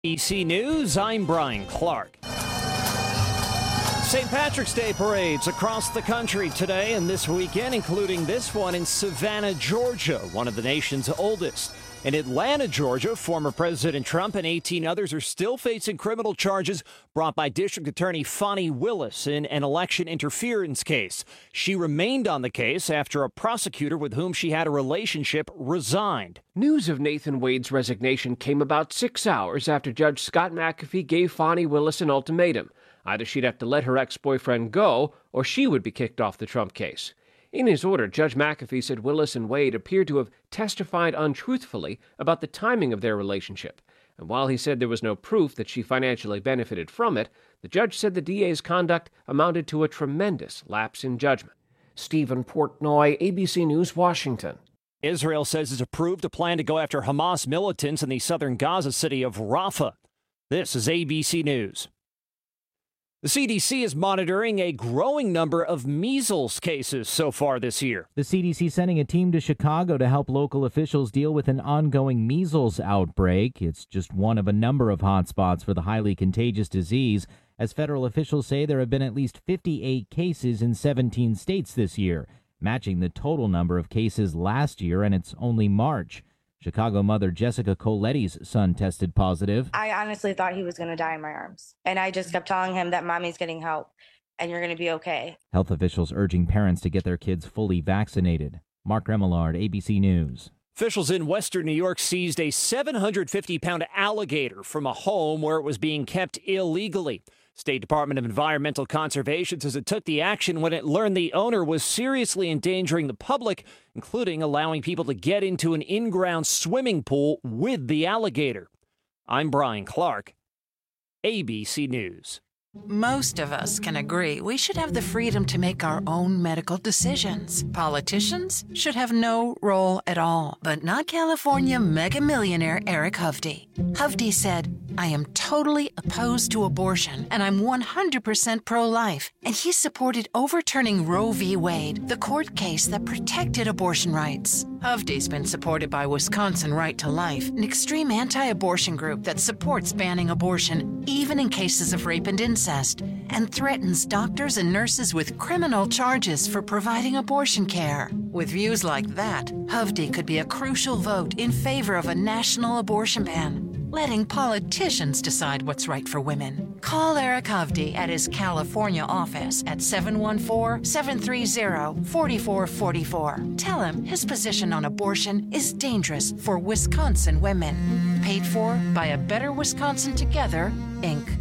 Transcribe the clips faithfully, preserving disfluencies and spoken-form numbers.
A B C News, I'm Brian Clark. Saint Patrick's Day parades across the country today and this weekend, including this one in Savannah, Georgia, one of the nation's oldest. In Atlanta, Georgia, former President Trump and eighteen others are still facing criminal charges brought by District Attorney Fani Willis in an election interference case. She remained on the case after a prosecutor with whom she had a relationship resigned. News of Nathan Wade's resignation came about six hours after Judge Scott McAfee gave Fani Willis an ultimatum. Either she'd have to let her ex-boyfriend go, or she would be kicked off the Trump case. In his order, Judge McAfee said Willis and Wade appeared to have testified untruthfully about the timing of their relationship. And while he said there was no proof that she financially benefited from it, the judge said the D A's conduct amounted to a tremendous lapse in judgment. Stephen Portnoy, A B C News, Washington. Israel says it's approved a plan to go after Hamas militants in the southern Gaza city of Rafah. This is A B C News. The C D C is monitoring a growing number of measles cases so far this year. The C D C sending a team to Chicago to help local officials deal with an ongoing measles outbreak. It's just one of a number of hotspots for the highly contagious disease. As federal officials say, there have been at least fifty-eight cases in seventeen states this year, matching the total number of cases last year, and it's only March. Chicago mother Jessica Coletti's son tested positive. I honestly thought he was going to die in my arms. And I just kept telling him that mommy's getting help and you're going to be okay. Health officials urging parents to get their kids fully vaccinated. Mark Remillard, A B C News. Officials in western New York seized a seven hundred fifty pound alligator from a home where it was being kept illegally. State Department of Environmental Conservation says it took the action when it learned the owner was seriously endangering the public, including allowing people to get into an in-ground swimming pool with the alligator. I'm Brian Clark, A B C News. Most of us can agree we should have the freedom to make our own medical decisions. Politicians should have no role at all, but not California mega millionaire Eric Hovde. Hovde said, "I am totally opposed to abortion and I'm one hundred percent pro-life." And he supported overturning Roe v. Wade, the court case that protected abortion rights. Hovde's been supported by Wisconsin Right to Life, an extreme anti-abortion group that supports banning abortion, even in cases of rape and incest, and threatens doctors and nurses with criminal charges for providing abortion care. With views like that, Hovde could be a crucial vote in favor of a national abortion ban, letting politicians decide what's right for women. Call Eric Hovde at his California office at seven one four, seven three zero, four four four four. Tell him his position on abortion is dangerous for Wisconsin women. Paid for by A Better Wisconsin Together, Incorporated.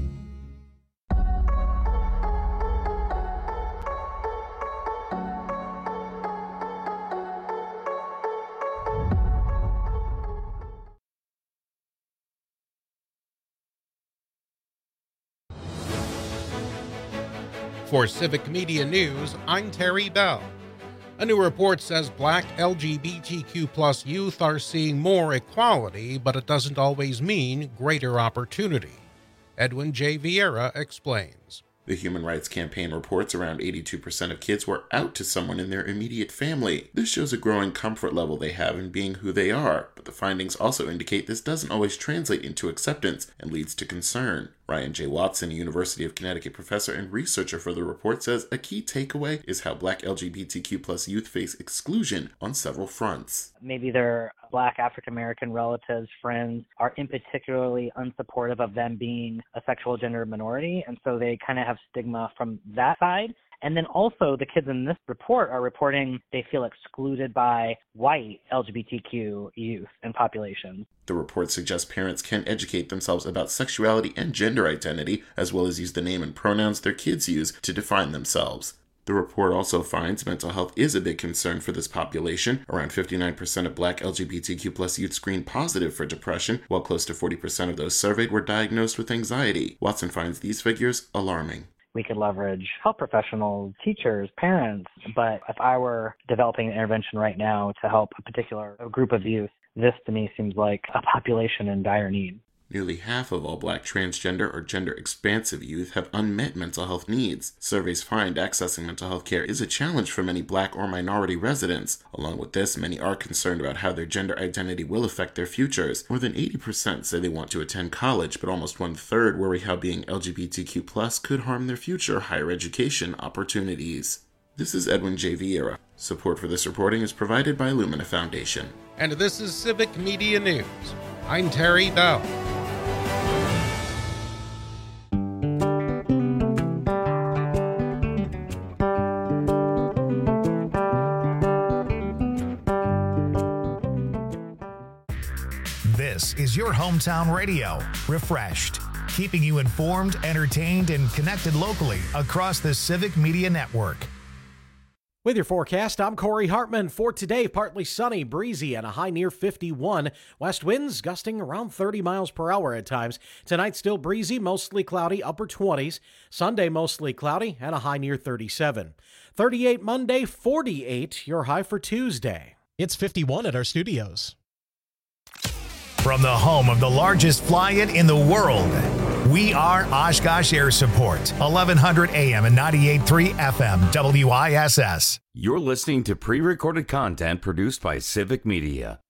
For Civic Media News, I'm Terry Bell. A new report says black L G B T Q plus youth are seeing more equality, but it doesn't always mean greater opportunity. Edwin J. Vieira explains. The Human Rights Campaign reports around eighty-two percent of kids were out to someone in their immediate family. This shows a growing comfort level they have in being who they are, but the findings also indicate this doesn't always translate into acceptance and leads to concern. Ryan J. Watson, a University of Connecticut professor and researcher for the report, says a key takeaway is how black L G B T Q plus youth face exclusion on several fronts. Maybe their black African-American relatives, friends, are in particularly unsupportive of them being a sexual gender minority, and so they kind of have stigma from that side. And then also the kids in this report are reporting they feel excluded by white L G B T Q youth and populations. The report suggests parents can educate themselves about sexuality and gender identity, as well as use the name and pronouns their kids use to define themselves. The report also finds mental health is a big concern for this population. Around fifty-nine percent of black L G B T Q plus youth screened positive for depression, while close to forty percent of those surveyed were diagnosed with anxiety. Watson finds these figures alarming. We could leverage health professionals, teachers, parents, but if I were developing an intervention right now to help a particular group of youth, this to me seems like a population in dire need. Nearly half of all Black transgender or gender-expansive youth have unmet mental health needs. Surveys find accessing mental health care is a challenge for many Black or minority residents. Along with this, many are concerned about how their gender identity will affect their futures. More than eighty percent say they want to attend college, but almost one-third worry how being L G B T Q plus could harm their future higher education opportunities. This is Edwin J. Vieira. Support for this reporting is provided by Lumina Foundation. And this is Civic Media News. I'm Terry Bell. This is your hometown radio, Refreshed, keeping you informed, entertained, and connected locally across the Civic Media Network. With your forecast, I'm Corey Hartman. For today, partly sunny, breezy, and a high near fifty-one. West winds gusting around thirty miles per hour at times. Tonight, still breezy, mostly cloudy, upper twenties. Sunday, mostly cloudy, and a high near thirty-seven. thirty-eight Monday, forty-eight, your high for Tuesday. It's fifty-one at our studios. From the home of the largest fly-in in the world, we are Oshkosh Air Support, eleven hundred A M and ninety-eight point three F M, W I S S. You're listening to pre-recorded content produced by Civic Media.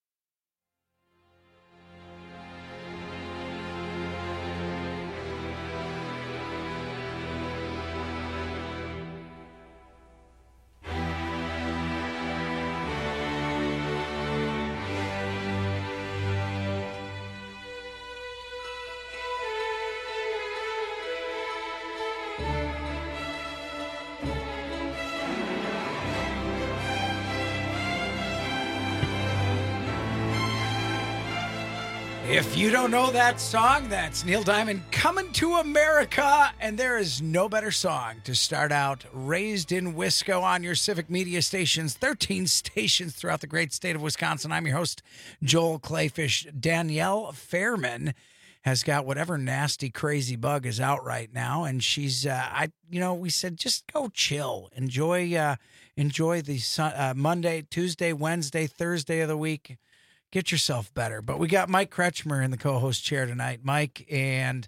If you don't know that song, that's Neil Diamond, Coming to America. And there is no better song to start out Raised in Wisco on your Civic Media stations, thirteen stations throughout the great state of Wisconsin. I'm your host, Joel Clayfish. Danielle Fairman has got whatever nasty, crazy bug is out right now. And she's, uh, I, you know, we said, just go chill. Enjoy, uh, enjoy the sun, uh, Monday, Tuesday, Wednesday, Thursday of the week. Get yourself better. But we got Mike Kretschmer in the co-host chair tonight, Mike, and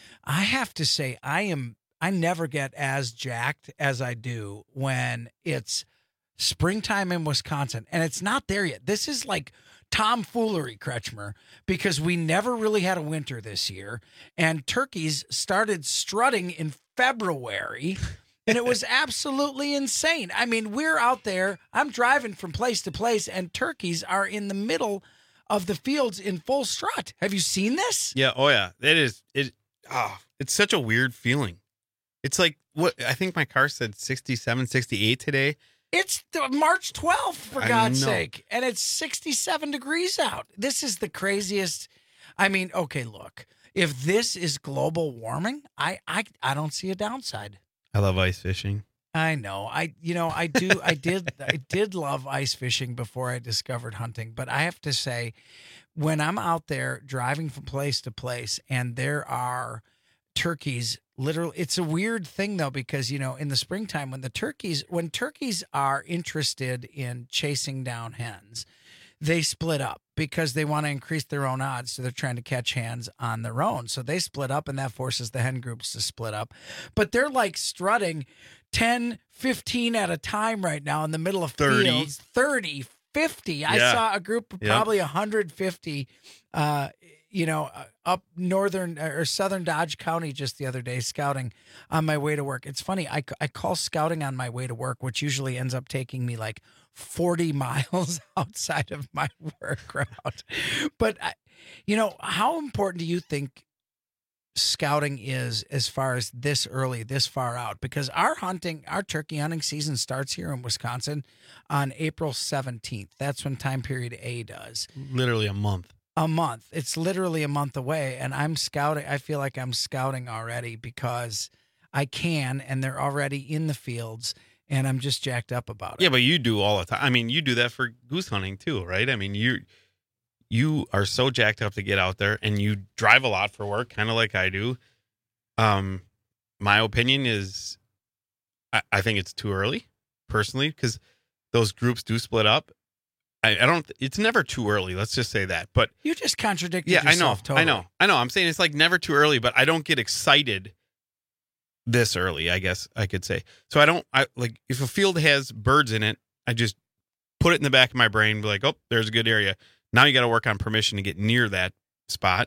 I have to say I am I never get as jacked as I do when it's springtime in Wisconsin, and it's not there yet. This is like tomfoolery, Kretschmer, because we never really had a winter this year, and turkeys started strutting in February. And it was absolutely insane. I mean, we're out there. I'm driving from place to place, and turkeys are in the middle of the fields in full strut. Have you seen this? Yeah. Oh, yeah. It is. It. Ah, oh, it's such a weird feeling. It's like what I think my car said sixty-seven, sixty-eight today. It's the March twelfth, for God's sake, and it's sixty-seven degrees out. This is the craziest. I mean, okay, look, if this is global warming, I, I, I don't see a downside. I love ice fishing. I know. I, you know, I do. I did. I did love ice fishing before I discovered hunting. But I have to say, when I'm out there driving from place to place and there are turkeys, literally, it's a weird thing though, because, you know, in the springtime when the turkeys, when turkeys are interested in chasing down hens, they split up because they want to increase their own odds. So they're trying to catch hens on their own. So they split up, and that forces the hen groups to split up. But they're like strutting ten, fifteen at a time right now in the middle of thirty fields, thirty, fifty. Yeah. I saw a group of probably yep. one hundred fifty, uh, you know, up northern or southern Dodge County just the other day scouting on my way to work. It's funny. I, I call scouting on my way to work, which usually ends up taking me like forty miles outside of my work route. But, I, you know, how important do you think scouting is as far as this early, this far out? Because our hunting, our turkey hunting season starts here in Wisconsin on April seventeenth. That's when time period A does. Literally a month. A month. It's literally a month away. And I'm scouting. I feel like I'm scouting already because I can, and they're already in the fields. And I'm just jacked up about it. Yeah, but you do all the time. I mean, you do that for goose hunting too, right? I mean, you you are so jacked up to get out there, and you drive a lot for work, kind of like I do. Um, my opinion is, I, I think it's too early, personally, because those groups do split up. I, I don't. It's never too early. Let's just say that. But you just contradicted yeah, yourself. I know. Totally. I know. I know. I'm saying it's like never too early, but I don't get excited this early, I guess I could say. So I don't. I like if a field has birds in it, I just put it in the back of my brain, be like, oh, there's a good area. Now you got to work on permission to get near that spot.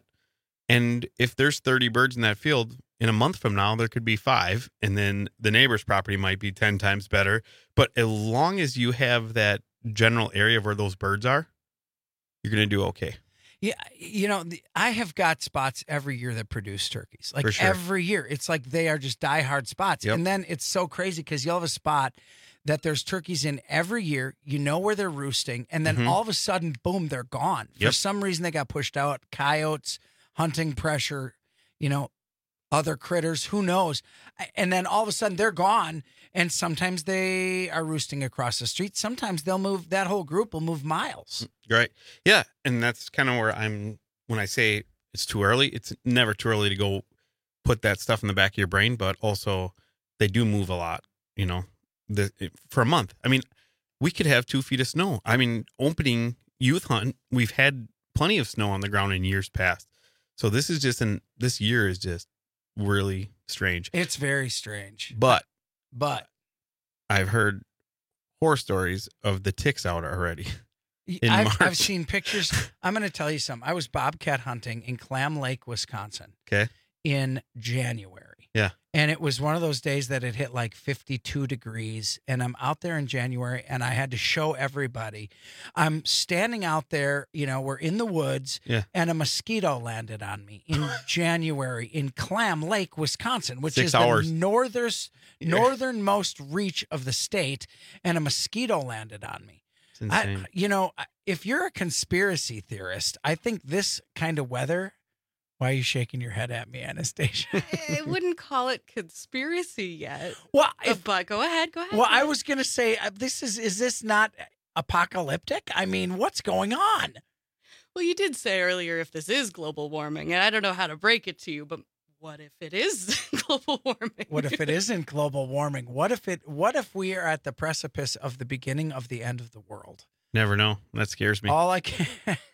And if there's thirty birds in that field, in a month from now, there could be five. And then the neighbor's property might be ten times better. But as long as you have that general area of where those birds are, you're going to do okay. Yeah, you know, the, I have got spots every year that produce turkeys. Like For sure. every year. It's like they are just diehard spots. Yep. And then it's so crazy because you'll have a spot that there's turkeys in every year. You know where they're roosting. And then Mhm. all of a sudden, boom, they're gone. For Yep. some reason, they got pushed out. Coyotes, hunting pressure, you know, other critters, who knows? And then all of a sudden, they're gone. And sometimes they are roosting across the street. Sometimes they'll move, that whole group will move miles. Right. Yeah. And that's kind of where I'm, when I say it's too early, it's never too early to go put that stuff in the back of your brain, but also they do move a lot, you know, the, for a month. I mean, we could have two feet of snow. I mean, opening youth hunt, we've had plenty of snow on the ground in years past. So this is just an, this year is just really strange. It's very strange. But, But I've heard horror stories of the ticks out already. In I've, March. I've seen pictures. I'm going to tell you something. I was bobcat hunting in Clam Lake, Wisconsin Okay. in January. Yeah. And it was one of those days that it hit like fifty-two degrees. And I'm out there in January and I had to show everybody. I'm standing out there, you know, we're in the woods Yeah. and a mosquito landed on me in January in Clam Lake, Wisconsin, which Six is hours. the northern, northernmost reach of the state. And a mosquito landed on me. It's insane. I, you know, if you're a conspiracy theorist, I think this kind of weather. Why are you shaking your head at me, Anastasia? I wouldn't call it conspiracy yet. Well, Uh, if, but go ahead, go ahead. well, I was gonna say, uh, this is is this not apocalyptic? I mean, what's going on? Well, you did say earlier if this is global warming, and I don't know how to break it to you, but what if it is global warming? What if it isn't global warming? What if it? What if we are at the precipice of the beginning of the end of the world? Never know. That scares me. All I can.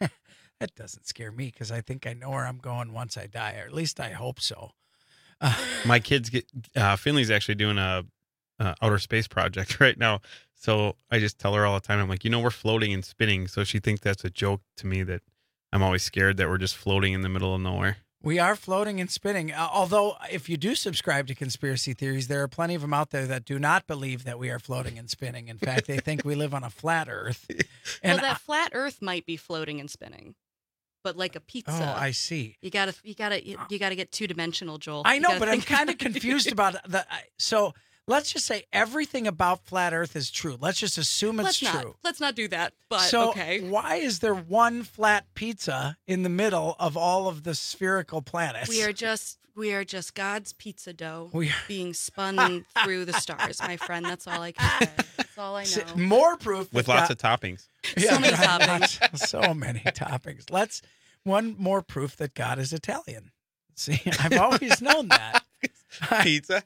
That doesn't scare me because I think I know where I'm going once I die, or at least I hope so. Uh, My kids get uh, Finley's actually doing a uh, outer space project right now, so I just tell her all the time. I'm like, you know, we're floating and spinning, so she thinks that's a joke to me that I'm always scared that we're just floating in the middle of nowhere. We are floating and spinning. Uh, although, if you do subscribe to conspiracy theories, there are plenty of them out there that do not believe that we are floating and spinning. In fact, they think we live on a flat Earth. And well, that flat Earth might be floating and spinning, but like a pizza. oh, I see. You gotta, you gotta, you, you gotta get two dimensional, Joel. I You know, gotta but I'm think kind of about it. confused about the. I- So let's just say everything about flat Earth is true. Let's just assume it's Let's not, true. let's not do that. But so okay. why is there one flat pizza in the middle of all of the spherical planets? We are just we are just God's pizza dough We are- being spun through the stars, my friend. That's all I can say. That's all I S- know. More proof With that lots God- of toppings. So many toppings. lots- so many toppings. Let's one more proof that God is Italian. See, I've always known that. Pizza.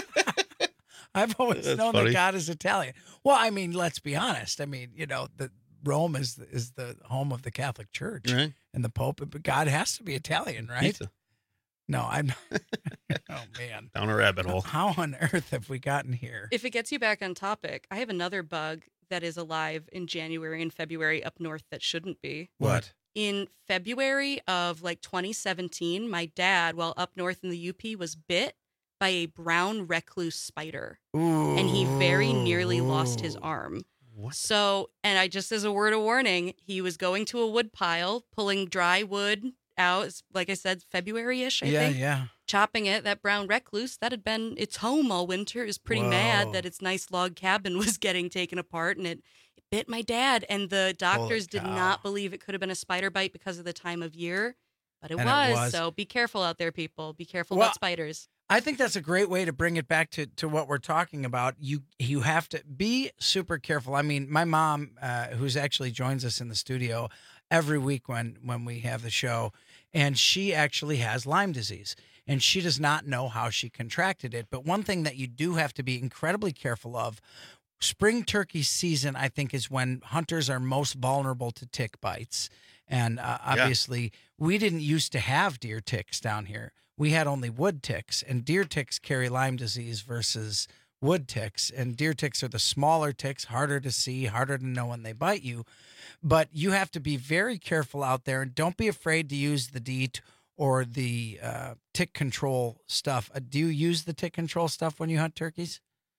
I've always That's known funny. that God is Italian. Well, I mean, let's be honest. I mean, you know, the Rome is is the home of the Catholic Church Right. and the Pope, but God has to be Italian, right? Pizza. No, I'm. Oh man, Down a rabbit hole. how on earth have we gotten here? If it gets you back on topic, I have another bug that is alive in January and February up north that shouldn't be. What? In February of like twenty seventeen, my dad, while up north in the U P, was bit by a brown recluse spider. Ooh. And he very nearly lost his arm. What? So, and I just as a word of warning, he was going to a wood pile, pulling dry wood out. It's, like I said, February-ish, I Yeah, think. yeah. Chopping it, that brown recluse, that had been its home all winter. It was pretty mad Whoa. that its nice log cabin was getting taken apart, and it, it bit my dad. And the doctors did cow. not believe it could have been a spider bite because of the time of year, but it, And it was, was. So be careful out there, people. Be careful Well, about spiders. I think that's a great way to bring it back to, to what we're talking about. You you have to be super careful. I mean, my mom, uh, who's actually joins us in the studio every week when when we have the show, and she actually has Lyme disease, and she does not know how she contracted it. But one thing that you do have to be incredibly careful of, spring turkey season, I think, is when hunters are most vulnerable to tick bites. And uh, obviously, yeah. we didn't used to have deer ticks down here. We had only wood ticks, and deer ticks carry Lyme disease versus wood ticks. And deer ticks are the smaller ticks, harder to see, harder to know when they bite you. But you have to be very careful out there, and don't be afraid to use the DEET or the uh, tick control stuff. Uh, do you use the tick control stuff when you hunt turkeys?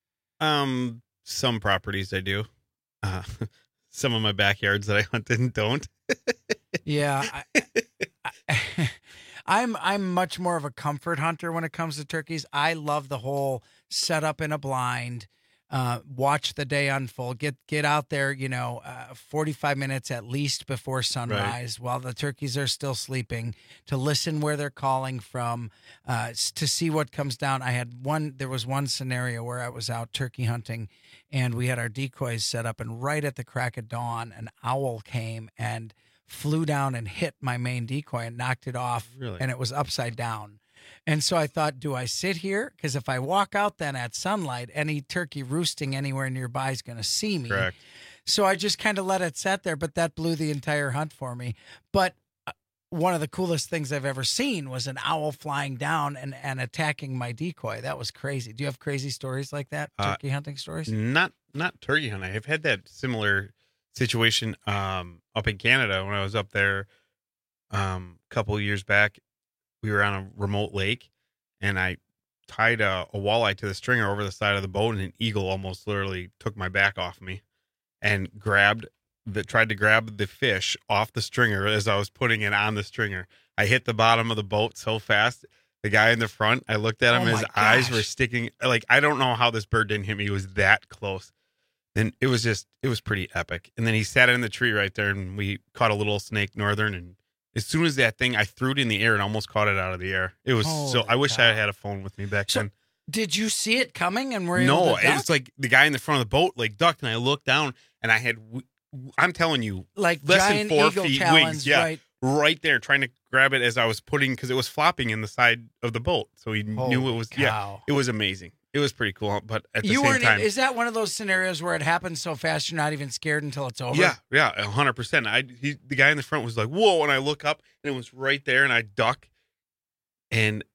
Um, some properties I do. Uh, some of my backyards that I hunt in don't. yeah. I, I, I'm I'm much more of a comfort hunter when it comes to turkeys. I love the whole setup in a blind, uh, watch the day unfold, get get out there, you know, uh, forty-five minutes at least before sunrise right. while the turkeys are still sleeping, to listen where they're calling from, uh, to see what comes down. I had one, there was one scenario where I was out turkey hunting and we had our decoys set up, and right at the crack of dawn, an owl came and flew down and hit my main decoy and knocked it off. Really? And it was upside down. And so I thought, do I sit here? Because if I walk out then at sunlight, any turkey roosting anywhere nearby is going to see me. Correct. So I just kind of let it sit there, but that blew the entire hunt for me. But one of the coolest things I've ever seen was an owl flying down and, and attacking my decoy. That was crazy. Do you have crazy stories like that? Turkey uh, hunting stories? Not not turkey hunting. I've had that similar situation um, up in Canada when I was up there um, a couple of years back. We were on a remote lake, and I tied a, a walleye to the stringer over the side of the boat, and an eagle almost literally took my back off me and grabbed the tried to grab the fish off the stringer as I was putting it on the stringer. I hit the bottom of the boat so fast. The guy in the front, I looked at him, oh his gosh. eyes were sticking. Like, I don't know how this bird didn't hit me. It was that close. And it was just, it was pretty epic. And then he sat in the tree right there, and we caught a little snake northern. And as soon as that thing, I threw it in the air and almost caught it out of the air. It was Holy so, I wish cow. I had a phone with me back So, then. did you see it coming and were you No, able to duck? it's like the guy in the front of the boat, like, ducked, and I looked down, and I had, I'm telling you, like less giant than four eagle feet talons, wings. Yeah. right? Right there, trying to grab it as I was putting, because it was flopping in the side of the boat. So he Holy knew it was, cow. yeah, it was amazing. It was pretty cool. But at the You same weren't. time, Is that one of those scenarios where it happens so fast you're not even scared until it's over? yeah, yeah, a hundred percent. I, he, the guy in the front was like, "Whoa!" And I look up, and it was right there, and I duck, and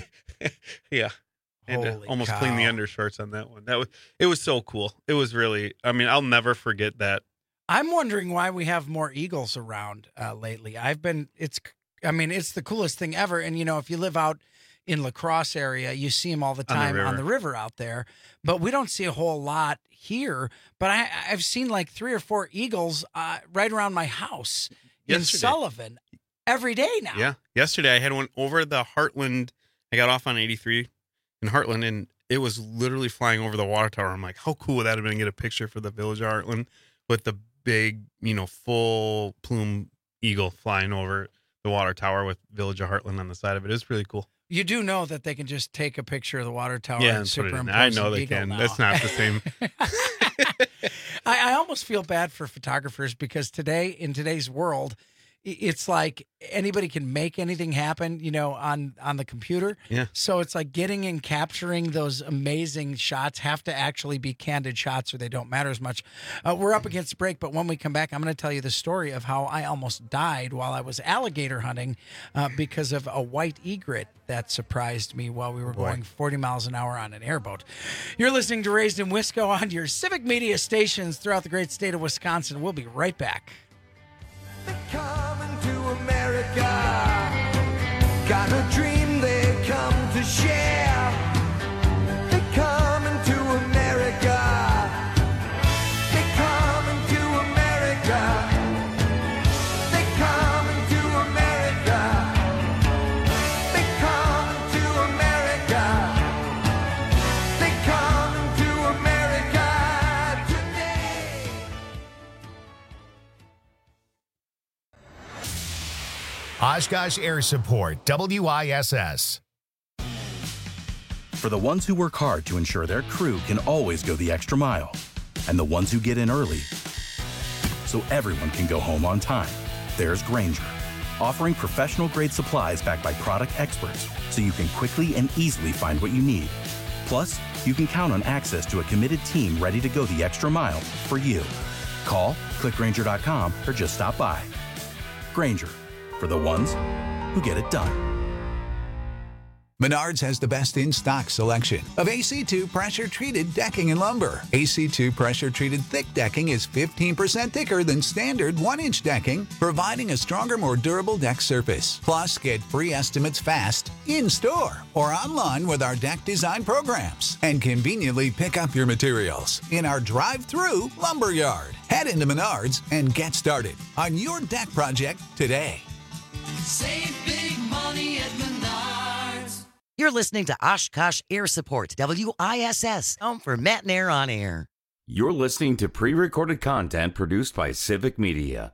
yeah, and Holy almost cow. cleaned the undershorts on that one. That was, it was so cool. It was really, I mean, I'll never forget that. I'm wondering why we have more eagles around uh, lately. I've been. It's. I mean, it's the coolest thing ever. And you know, if you live out in La Crosse area, you see them all the time on the, on the river out there. But we don't see a whole lot here. But I, I've seen like three or four eagles uh, right around my house Yesterday. in Sullivan every day now. Yeah, yesterday I had one over the Heartland. I got off on eighty-three in Heartland, and it was literally flying over the water tower. I'm like, how cool would that have been to get a picture for the Village of Heartland with the big, you know, full plume eagle flying over the water tower with Village of Heartland on the side of it. It's really cool. You do know that they can just take a picture of the water tower Yeah, and and put it in superimpose there. I know an they eagle can. now. That's not the same. I, I almost feel bad for photographers because today, in today's world, i- it's like anybody can make anything happen, you know, on, on the computer. Yeah. So it's like getting and capturing those amazing shots have to actually be candid shots or they don't matter as much. Uh, we're up against the break, but when we come back, I'm going to tell you the story of how I almost died while I was alligator hunting uh, because of a white egret that surprised me while we were Boy. going forty miles an hour on an airboat. You're listening to Raised in Wisco on your civic media stations throughout the great state of Wisconsin. We'll be right back. Coming to America, got a dream they come to share. They coming to America, they coming to America, they coming to America, they coming to America, they coming to America today. Oshkosh Air Support, W I S S. For the ones who work hard to ensure their crew can always go the extra mile, and the ones who get in early so everyone can go home on time, there's Grainger, offering professional-grade supplies backed by product experts so you can quickly and easily find what you need. Plus, you can count on access to a committed team ready to go the extra mile for you. Call, click Grainger dot com, or just stop by. Grainger, for the ones who get it done. Menards has the best in-stock selection of A C two pressure-treated decking and lumber. A C two pressure-treated thick decking is fifteen percent thicker than standard one-inch decking, providing a stronger, more durable deck surface. Plus, get free estimates fast, in-store, or online with our deck design programs. And conveniently pick up your materials in our drive-through lumber yard. Head into Menards and get started on your deck project today. Save big money at Menards. You're listening to Oshkosh Air Support, W I S S, home for Matt and Air on Air. You're listening to pre-recorded content produced by Civic Media.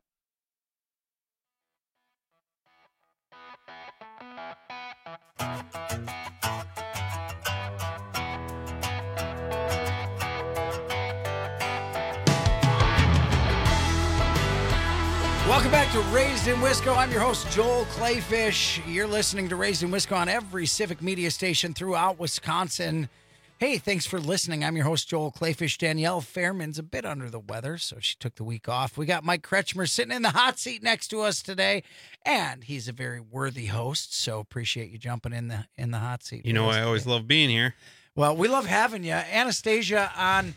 Welcome back to Raised in Wisco. I'm your host, Joel Clayfish. You're listening to Raised in Wisco on every Civic Media station throughout Wisconsin. Hey, thanks for listening. I'm your host, Joel Clayfish. Danielle Fairman's a bit under the weather, so she took the week off. We got Mike Kretschmer sitting in the hot seat next to us today, and he's a very worthy host, so appreciate you jumping in the in the hot seat. You know, I always love being here. Well, we love having you. Anastasia on...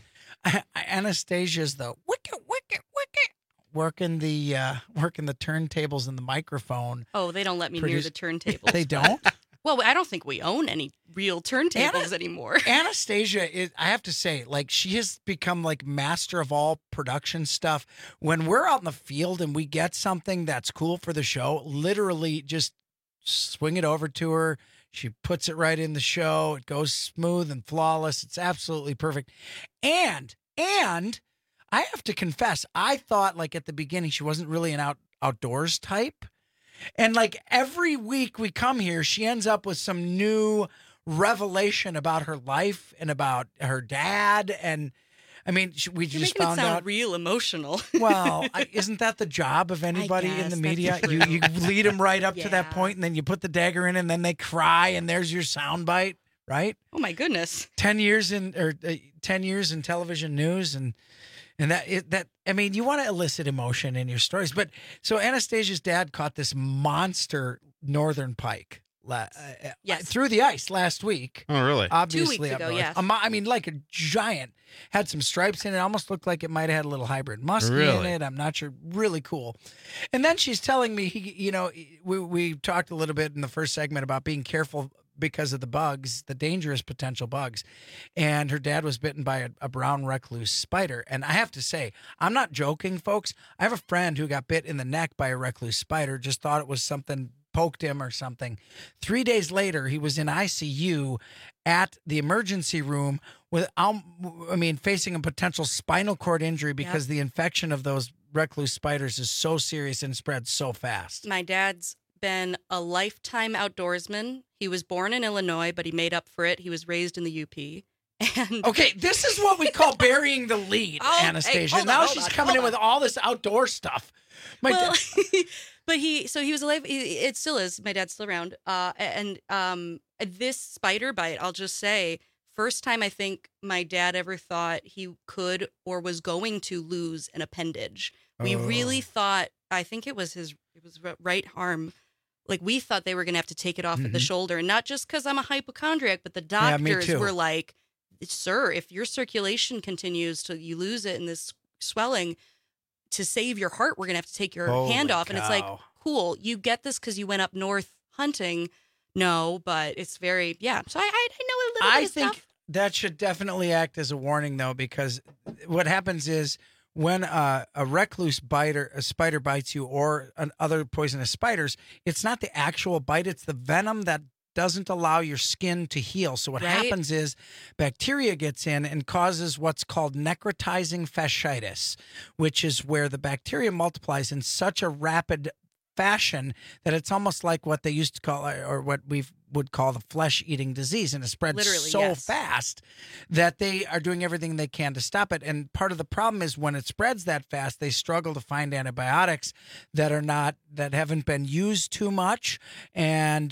Anastasia's the wicket, wicket, wicket. Working the uh, working the turntables and the microphone. Oh, they don't let me Produce- near the turntables. They don't? Well, I don't think we own any real turntables Ana- anymore. Anastasia is, I have to say, like, she has become like master of all production stuff. When we're out in the field and we get something that's cool for the show, literally just swing it over to her. She puts it right in the show. It goes smooth and flawless. It's absolutely perfect. And, and I have to confess, I thought like at the beginning, she wasn't really an out outdoors type. And like every week we come here, she ends up with some new revelation about her life and about her dad. And I mean, she- we You're just making found it sound out. real emotional. Well, I, isn't that the job of anybody in guess the that's media? true. You you lead them right up to that Yeah. point, and then you put the dagger in, and then they cry, and there's your soundbite, right? Oh my goodness. Ten years in, or uh, ten years in television news, and and that it, that I mean, you want to elicit emotion in your stories. But so Anastasia's dad caught this monster northern pike. La, uh, Yes. through the ice last week. Oh, really? Obviously, Two weeks up ago, north. yes. A mo- I mean, like a giant. Had some stripes in it. Almost looked like it might have had a little hybrid muskie in Really? it. I'm not sure. Really cool. And then she's telling me, he, you know, we we talked a little bit in the first segment about being careful because of the bugs, the dangerous potential bugs. And her dad was bitten by a, a brown recluse spider. And I have to say, I'm not joking, folks. I have a friend who got bit in the neck by a recluse spider. Just thought it was something poked him or something. Three days later, he was in I C U at the emergency room with, um, I mean, facing a potential spinal cord injury because the infection of those recluse spiders is so serious and spreads so fast. My dad's been a lifetime outdoorsman. He was born in Illinois, but he made up for it. He was raised in the U P. And Okay, this is what we call burying the lead, Oh, hey, Anastasia. hold on, now hold she's on, coming in hold with all this outdoor stuff. My well, dad- but he so he was alive. He, it still is. My dad's still around. Uh, and um, this spider bite, I'll just say, first time I think my dad ever thought he could or was going to lose an appendage. We Oh. really thought. I think it was his. It was r- right arm. Like we thought they were going to have to take it off at the Mhm. shoulder, and not just because I'm a hypochondriac, but the Yeah, me doctors too. were like, "Sir, if your circulation continues till you lose it in this swelling, to save your heart, we're gonna have to take your Holy hand off." And it's like, cow. cool, you get this because you went up north hunting. No, but it's very yeah. So I I, I know a little I bit of think stuff. that should definitely act as a warning, though, because what happens is when uh, a recluse biter, a spider bites you, or an other poisonous spiders, it's not the actual bite; it's the venom that doesn't allow your skin to heal. So what Right. happens is bacteria gets in and causes what's called necrotizing fasciitis, which is where the bacteria multiplies in such a rapid fashion that it's almost like what they used to call, or what we would call the flesh-eating disease, and it spreads Literally, so yes. fast that they are doing everything they can to stop it. And part of the problem is when it spreads that fast, they struggle to find antibiotics that are not that haven't been used too much, and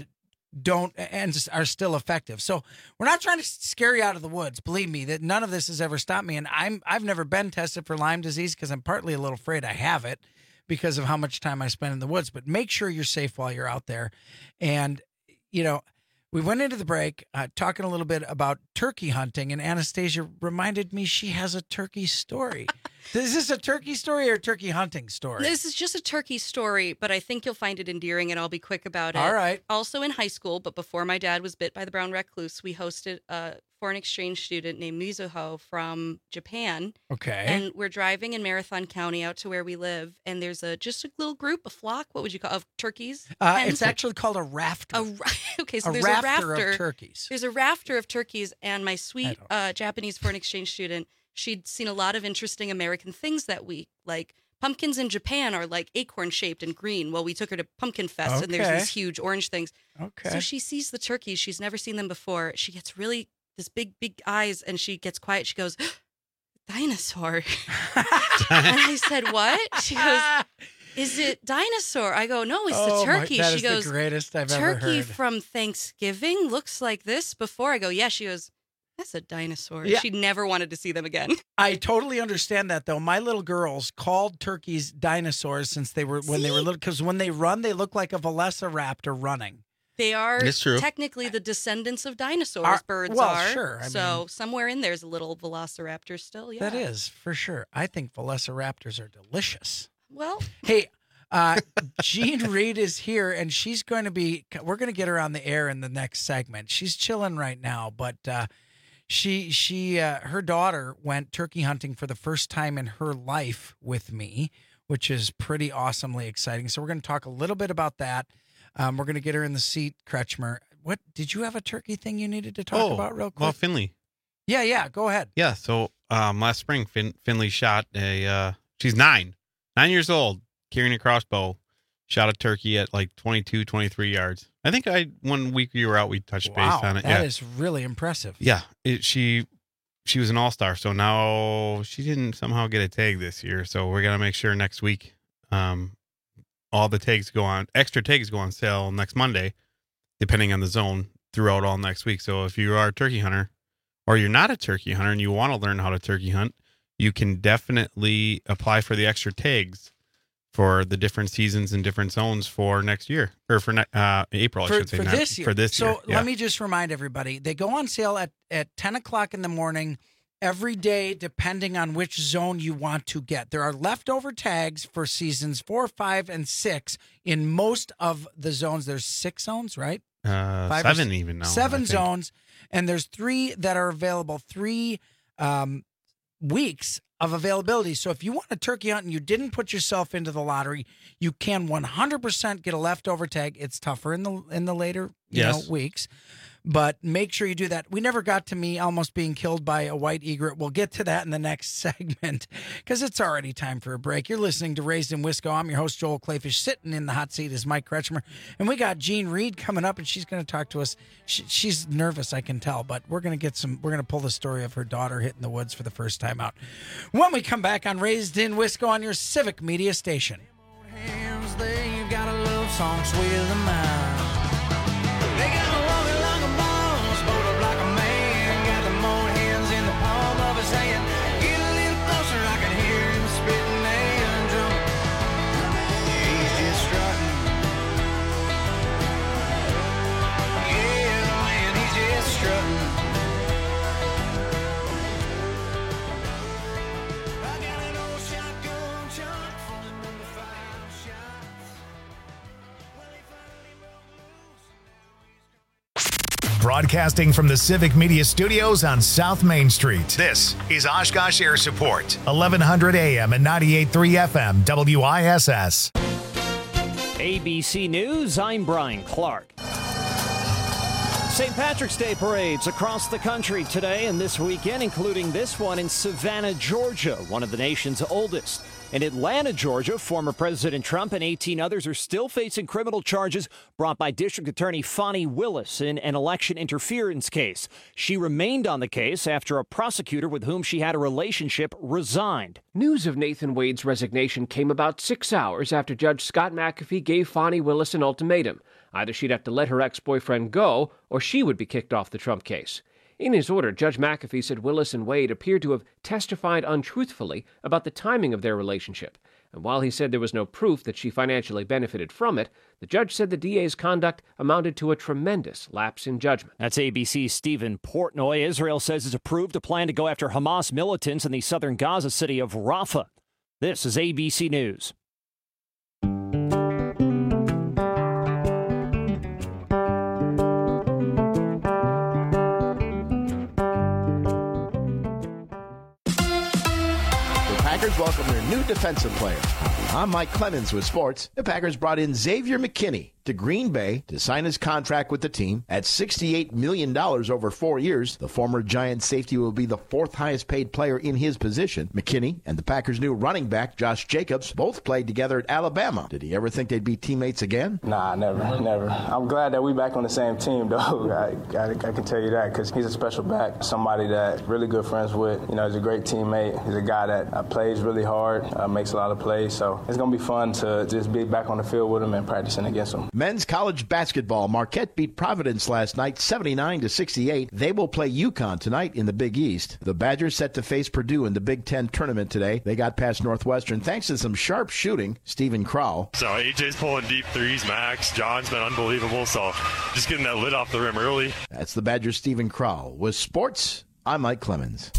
don't and are still effective. So we're not trying to scare you out of the woods. Believe me, that none of this has ever stopped me. And I'm I've never been tested for Lyme disease because I'm partly a little afraid I have it because of how much time I spend in the woods. But make sure you're safe while you're out there. And you know, we went into the break uh, talking a little bit about turkey hunting, and Anastasia reminded me she has a turkey story. Is this a turkey story or a turkey hunting story? This is just a turkey story, but I think you'll find it endearing, and I'll be quick about it. All right. Also in high school, but before my dad was bit by the brown recluse, we hosted a foreign exchange student named Mizuho from Japan. Okay. And we're driving in Marathon County out to where we live, and there's a just a little group, a flock, what would you call of turkeys? Uh, And- it's actually called a rafter. a ra- okay, so a there's rafter, a rafter of turkeys. There's a rafter of turkeys, and my sweet uh, Japanese foreign exchange student, she'd seen a lot of interesting American things that week, like pumpkins in Japan are like acorn shaped and green. Well, we took her to Pumpkin Fest, and there's Okay. these huge orange things. Okay. So she sees the turkeys. She's never seen them before. She gets really this big, big eyes, and she gets quiet. She goes, "Dinosaur." And I said, "What?" She goes, "Is it dinosaur?" I go, "No, it's Oh the my- turkey." that She is the goes, greatest I've ever "Turkey heard." from Thanksgiving looks like this before." I go, "Yeah." She goes, "That's a dinosaur." Yeah. She never wanted to see them again. I totally understand that, though. My little girls called turkeys dinosaurs since they were when they were little, because when they run, they look like a velociraptor running. They are It's true. technically the descendants of dinosaurs. Are- birds well, are. sure, I so mean- somewhere in there's a little velociraptor still. Yeah. That is for sure. I think velociraptors are delicious. Well, Hey, uh, Jean Reed is here, and she's going to be. We're going to get her on the air in the next segment. She's chilling right now, but uh, she she uh, her daughter went turkey hunting for the first time in her life with me, which is pretty awesomely exciting. So we're going to talk a little bit about that. Um, we're going to get her in the seat, Kretschmer. What did you have a turkey thing you needed to talk oh, about real quick? well, Finley. yeah, yeah. Go ahead. Yeah. So um, last spring, fin- Finley shot a. Uh, she's nine, nine years old, carrying a crossbow. Shot a turkey at like twenty-two, twenty-three yards. I think I one week you were out, we touched Wow, base on it. that yeah. is really impressive. Yeah, it, she she was an all star. So now she didn't somehow get a tag this year. So we're gonna make sure next week, um, all the tags go on. Extra tags go on sale next Monday, depending on the zone throughout all next week. So if you are a turkey hunter, or you're not a turkey hunter and you want to learn how to turkey hunt, you can definitely apply for the extra tags for the different seasons and different zones for next year or for ne- uh, April, I for, should say. for not- this year. For this so year. Yeah. let me just remind everybody: they go on sale at at ten o'clock in the morning every day, depending on which zone you want to get. There are leftover tags for seasons four, five, and six in most of the zones. There's six zones, right? Uh, Five or seven s- even now. I Seven think. zones, and there's three that are available. Three um, weeks of availability. So if you want a turkey hunt and you didn't put yourself into the lottery, you can one hundred percent get a leftover tag. It's tougher in the in the later you Yes. know weeks. But make sure you do that. We never got to me almost being killed by a white egret. We'll get to that in the next segment because it's already time for a break. You're listening to Raised in Wisco. I'm your host, Joel Clayfish. Sitting in the hot seat is Mike Kretschmer. And we got Jean Reed coming up, and she's going to talk to us. She, she's nervous, I can tell, but we're going to get some, we're going to pull the story of her daughter hitting the woods for the first time out. When we come back on Raised in Wisco on your Civic Media station. They've got a love song sweeter than mine. They got me walking like a boss, hold up like a man. Got them old hands in the palm of his hand. Get a little closer, I can hear him spitting and drumming. He's just strutting. Yeah, man, he's just strutting. I got an old shotgun chuck from the number five shot. Broadcasting from the Civic Media Studios on South Main Street. This is Oshkosh Air Support, eleven hundred A M and ninety-eight point three F M, W I S S. A B C News, I'm Brian Clark. Saint Patrick's Day parades across the country today and this weekend, including this one in Savannah, Georgia, one of the nation's oldest. In Atlanta, Georgia, former President Trump and eighteen others are still facing criminal charges brought by District Attorney Fani Willis in an election interference case. She remained on the case after a prosecutor with whom she had a relationship resigned. News of Nathan Wade's resignation came about six hours after Judge Scott McAfee gave Fani Willis an ultimatum. Either she'd have to let her ex-boyfriend go, or she would be kicked off the Trump case. In his order, Judge McAfee said Willis and Wade appeared to have testified untruthfully about the timing of their relationship. And while he said there was no proof that she financially benefited from it, the judge said the D A's conduct amounted to a tremendous lapse in judgment. That's A B C's Stephen Portnoy. Israel says it's approved a plan to go after Hamas militants in the southern Gaza city of Rafah. This is A B C News. Packers welcome their new defensive player. I'm Mike Clemens with sports. The Packers brought in Xavier McKinney to Green Bay to sign his contract with the team at sixty-eight million dollars over four years. The former Giant safety will be the fourth highest paid player in his position. McKinney and the Packers' new running back, Josh Jacobs, both played together at Alabama. Did he ever think they'd be teammates again? Nah, never, never. I'm glad that we back on the same team, though. I, I, I can tell you that because he's a special back, somebody that really good friends with. You know, he's a great teammate. He's a guy that uh, plays really hard, uh, makes a lot of plays. So it's going to be fun to just be back on the field with him and practicing against him. Men's college basketball. Marquette beat Providence last night seventy-nine to sixty-eight. They will play UConn tonight in the Big East. The Badgers set to face Purdue in the Big Ten tournament today. They got past Northwestern thanks to some sharp shooting. Stephen Crowell. So A J's pulling deep threes, Max. John's been unbelievable, so just getting that lid off the rim early. That's the Badgers' Stephen Crowell. With sports, I'm Mike Clemens.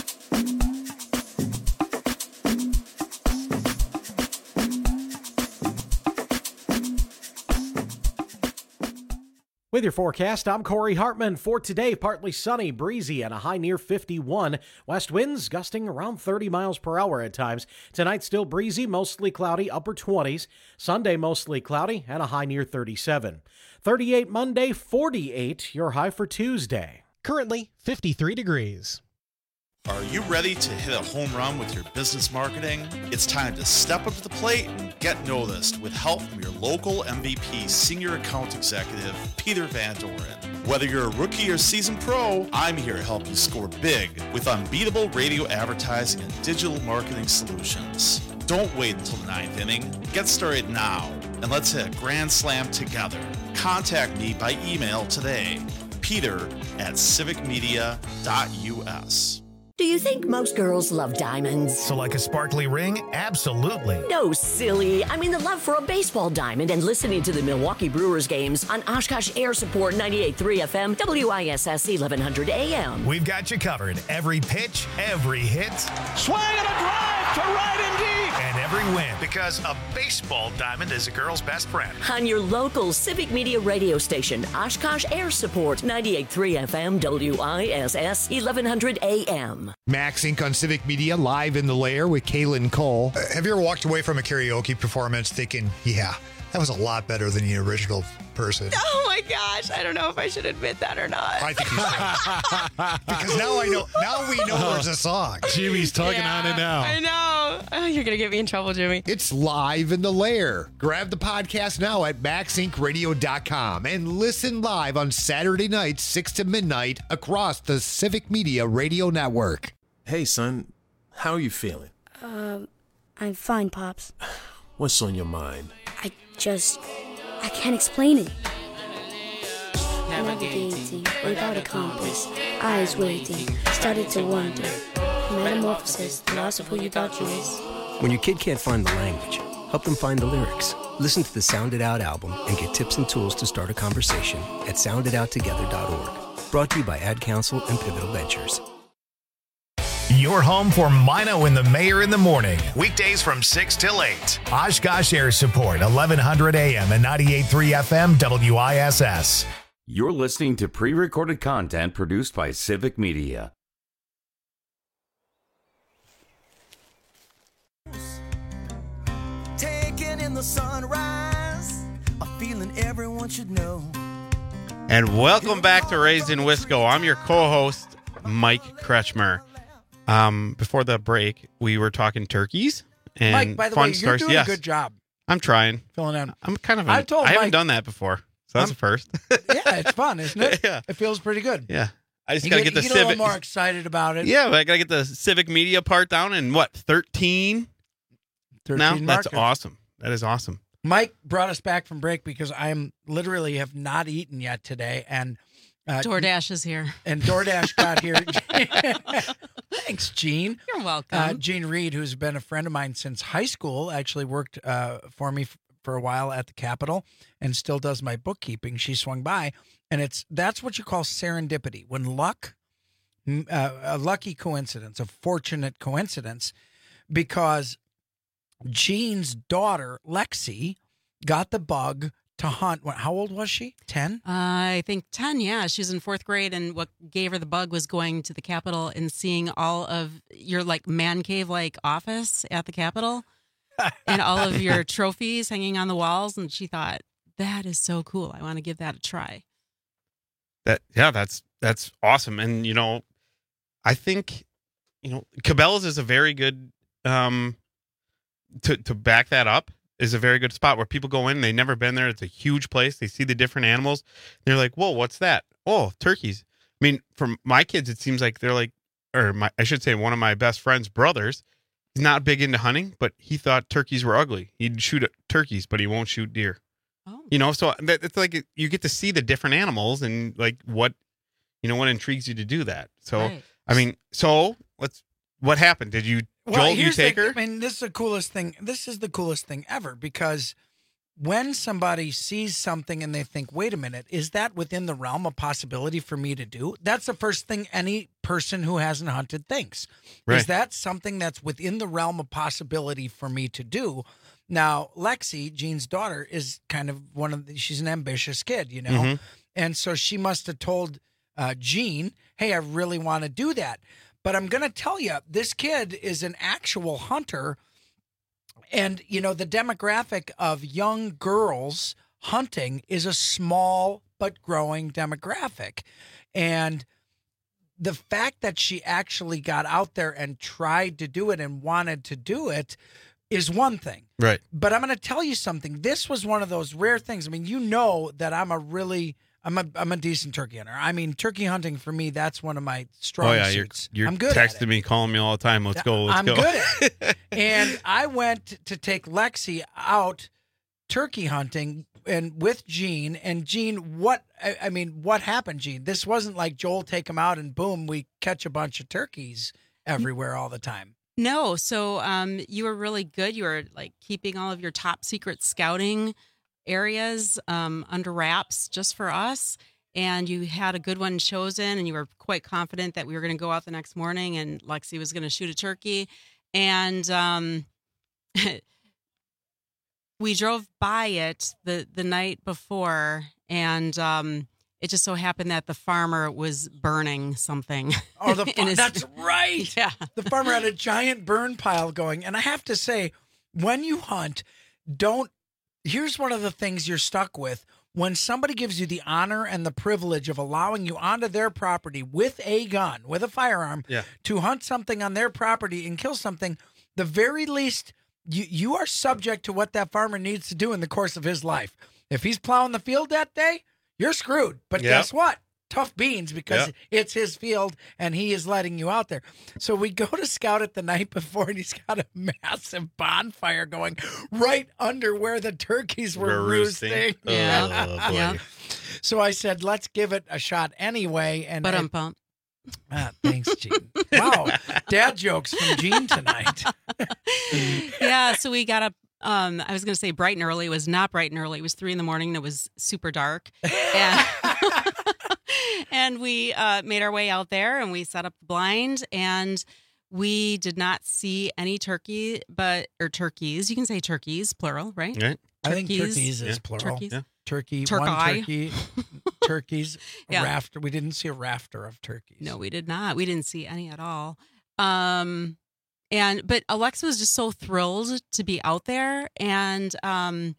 With your forecast, I'm Corey Hartman. For today, partly sunny, breezy, and a high near fifty-one. West winds gusting around thirty miles per hour at times. Tonight, still breezy, mostly cloudy, upper twenties. Sunday, mostly cloudy, and a high near thirty-seven. thirty-eight Monday, forty-eight, your high for Tuesday. Currently, fifty-three degrees. Are you ready to hit a home run with your business marketing? It's time to step up to the plate and get noticed with help from your local M V P Senior Account Executive, Peter Van Doren. Whether you're a rookie or seasoned pro, I'm here to help you score big with unbeatable radio advertising and digital marketing solutions. Don't wait until the ninth inning. Get started now, and let's hit a grand slam together. Contact me by email today, peter at civic media dot u s. Do you think most girls love diamonds? So like a sparkly ring? Absolutely. No, silly. I mean the love for a baseball diamond and listening to the Milwaukee Brewers games on Oshkosh Air Support ninety-eight point three F M, W I S S eleven hundred A M. We've got you covered. Every pitch, every hit. Swing and a drive to right and deep. And every win. Because a baseball diamond is a girl's best friend. On your local Civic Media radio station, Oshkosh Air Support ninety-eight point three F M, W I S S eleven hundred A M. Max Incorporated on Civic Media, live in the lair with Kaylin Cole. Uh, have you ever walked away from a karaoke performance thinking, yeah, that was a lot better than the original person? Oh my gosh, I don't know if I should admit that or not. I think you should. Because now I know, now we know there's a song. Jimmy's tugging Yeah, on it now. I know. Oh, you're going to get me in trouble, Jimmy. It's live in the lair. Grab the podcast now at max inc radio dot com and listen live on Saturday nights, six to midnight, across the Civic Media Radio Network. Hey, son. How are you feeling? Um, I'm fine, Pops. What's on your mind? I just... I can't explain it. Navigating without a compass, eyes waiting, started to wonder. Metamorphosis, the loss of who you thought you was. When your kid can't find the language, help them find the lyrics. Listen to the Sound It Out album and get tips and tools to start a conversation at sound it out together dot org. Brought to you by Ad Council and Pivotal Ventures. Your home for Mino and the Mayor in the morning. Weekdays from six till eight. Oshkosh Air Support, eleven hundred A M and ninety-eight point three F M W I S S. You're listening to pre-recorded content produced by Civic Media. Taking in the sunrise, a feeling everyone should know. And welcome back to Raised in Wisco. I'm your co-host, Mike Kretschmer. Um, before the break, we were talking turkeys and Mike, by the fun way, stars. you're doing Yes. a good job. I'm trying. Filling in. I'm kind of. An, I've told I haven't Mike- done that before, so that's I'm- a first. Yeah, it's fun, isn't it? Yeah. It feels pretty good. Yeah, I just You gotta get, get, the you get a civic. little more excited about it. Yeah, but I gotta get the civic media part down in what thirteen. thirteen Now that's marker. awesome. That is awesome. Mike brought us back from break because I'm literally have not eaten yet today, and uh, DoorDash is here, and DoorDash got here. Thanks, Gene. You're welcome. Uh, Gene Reed, who's been a friend of mine since high school, actually worked uh, for me f- for a while at the Capitol and still does my bookkeeping. She swung by, and it's that's what you call serendipity. When luck, uh, a lucky coincidence, a fortunate coincidence, because Gene's daughter, Lexi, got the bug to hunt. What, how old was she? ten? Uh, I think ten, yeah. She was in fourth grade, and what gave her the bug was going to the Capitol and seeing all of your, like, man cave-like office at the Capitol and all of your trophies hanging on the walls, and she thought, that is so cool. I want to give that a try. That yeah, that's that's awesome. And, you know, I think, you know, Cabela's is a very good, um, to, to back that up, is a very good spot where people go in. They've never been there. It's a huge place. They see the different animals. They're like, whoa, what's that? Oh, turkeys. I mean, for my kids, it seems like they're like, or my, I should say one of my best friend's brothers, he's not big into hunting, but he thought turkeys were ugly. He'd shoot at turkeys, but he won't shoot deer. Oh. You know, so that, it's like you get to see the different animals and like what, you know, what intrigues you to do that. So, Right. I mean, so let's, what happened? Did you, Well, Joel, you here's take the, her? I mean, this is the coolest thing. This is the coolest thing ever because when somebody sees something and they think, wait a minute, is that within the realm of possibility for me to do? That's the first thing any person who hasn't hunted thinks. Right. Is that something that's within the realm of possibility for me to do? Now, Lexi, Gene's daughter, is kind of one of the, she's an ambitious kid, you know? Mhm. And so she must have told uh, Gene, hey, I really want to do that. But I'm going to tell you, this kid is an actual hunter. And, you know, the demographic of young girls hunting is a small but growing demographic. And the fact that she actually got out there and tried to do it and wanted to do it is one thing. Right. But I'm going to tell you something. This was one of those rare things. I mean, you know that I'm a really... I'm a I'm a decent turkey hunter. I mean, turkey hunting for me, that's one of my strong Oh yeah, suits. you're, you're I'm good texting at it. me, calling me all the time. Let's go. Let's I'm go. good at it. And I went to take Lexi out turkey hunting and with Gene. And Gene, what I, I mean, what happened, Gene? This wasn't like Joel take him out and boom, we catch a bunch of turkeys everywhere all the time. No, so um, you were really good. You were, like, keeping all of your top secret scouting areas um, under wraps just for us, and you had a good one chosen, and you were quite confident that we were going to go out the next morning and Lexi was going to shoot a turkey, and um, we drove by it the the night before, and um, it just so happened that the farmer was burning something. Oh, the in fa- his- that's right. Yeah. The farmer had a giant burn pile going. And I have to say, when you hunt, don't, here's one of the things you're stuck with. When somebody gives you the honor and the privilege of allowing you onto their property with a gun, with a firearm, Yeah. to hunt something on their property and kill something, the very least, you, you are subject to what that farmer needs to do in the course of his life. If he's plowing the field that day, you're screwed. But Yep. guess what? Tough beans, because Yep. it's his field and he is letting you out there. So we go to scout it the night before, and he's got a massive bonfire going right under where the turkeys were We're roosting. roosting. Yeah. Oh, boy. Yeah. So I said, let's give it a shot anyway. And But I- um bump. ah, thanks, Gene. Wow, dad jokes from Gene tonight. Yeah, so we got up. Um, I was going to say bright and early. It was not bright and early. It was three in the morning, and it was super dark. And, and we uh, made our way out there, and we set up the blind, and we did not see any turkey, but or turkeys. You can say turkeys, plural, right? Right. I think Turkeys. turkeys is Yeah. plural. Turkeys. Yeah. Turkey, Turkey. one turkey, turkeys, a Yeah. rafter. We didn't see a rafter of turkeys. No, we did not. We didn't see any at all. Um, and but Alexa was just so thrilled to be out there, and um,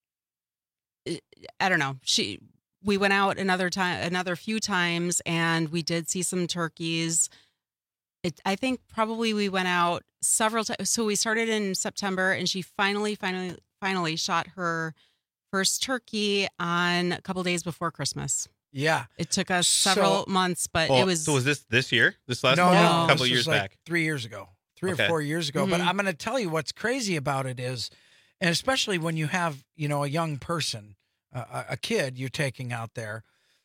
I don't know. She we went out another time, another few times, and we did see some turkeys. It, I think probably we went out several times. So we started in September, and she finally, finally, finally shot her first turkey on a couple days before Christmas. Yeah. It took us So- several months, but Oh, it was. so was this this year? This last no, month? no, a couple this years was like back. three years ago, three Okay. or four years ago. But Mhm. I'm going to tell you what's crazy about it is, And especially when you have, you know, a young person, uh, a kid you're taking out there.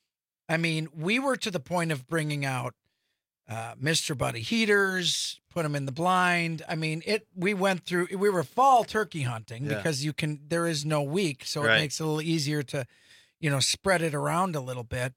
I mean, we were to the point of bringing out uh, Mister Buddy heaters, put them in the blind. I mean, it. We went through. We were fall turkey hunting Yeah. because you can. There is no week, so Right. it makes it a little easier to, you know, spread it around a little bit.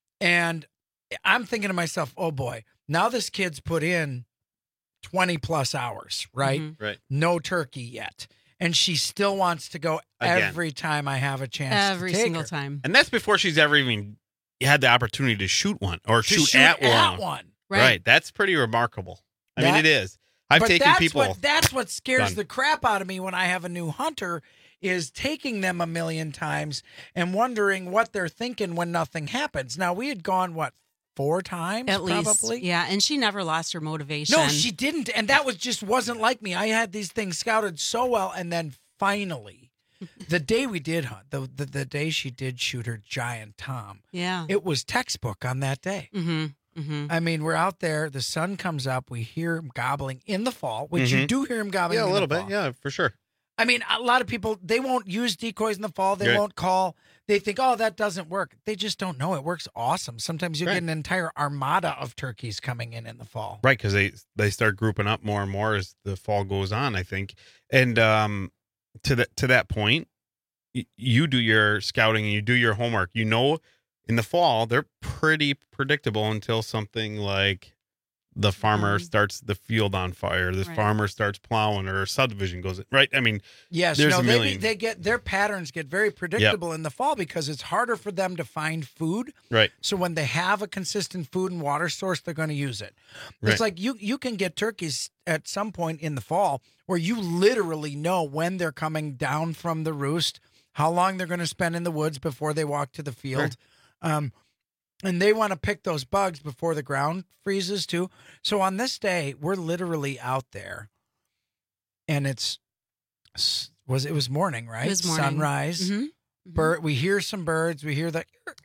And I'm thinking to myself, oh boy, now this kid's put in twenty plus hours, right? Mhm. Right. No turkey yet. And she still wants to go Again. every time I have a chance Every to take single her. time. And that's before she's ever even had the opportunity to shoot one or To shoot, shoot at, at one. one. Right. That's pretty remarkable. I mean, That- it is. I've But taken that's people. What, that's what scares Done. the crap out of me when I have a new hunter is taking them a million times and wondering what they're thinking when nothing happens. Now, we had gone, what, four times At least. probably? Yeah. And she never lost her motivation. No, she didn't. And that was just wasn't like me. I had these things scouted so well. And then finally, the day we did hunt, the, the, the day she did shoot her giant tom, Yeah. it was textbook on that day. Mm-hmm. Mm-hmm. I mean, we're out there. The sun comes up. We hear him gobbling in the fall, which you Mhm. do hear him gobbling. Yeah, a in little the bit. fall. Yeah, for sure. I mean, a lot of people, they won't use decoys in the fall. They Right. won't call. They think, oh, that doesn't work. They just don't know. It works awesome. Sometimes you Right. get an entire armada of turkeys coming in in the fall. Right, because they they start grouping up more and more as the fall goes on, I think. And um, to that to that point, y- you do your scouting and you do your homework. You know, in the fall they're pretty predictable until something like the farmer Mhm. starts the field on fire, the Right. farmer starts plowing, or a subdivision goes in. Right, I mean, Yes, there's no, a they, million. they get their patterns get very predictable in the fall because it's harder for them to find food. Right. So when they have a consistent food and water source, they're going to use it. Right. It's like you you can get turkeys at some point in the fall where you literally know when they're coming down from the roost, how long they're going to spend in the woods before they walk to the field. Um, and they want to pick those bugs before the ground freezes too. So on this day, we're literally out there, and it's was it was morning, right? It was morning. Sunrise. Mm-hmm. Bird. We hear some birds. We hear the,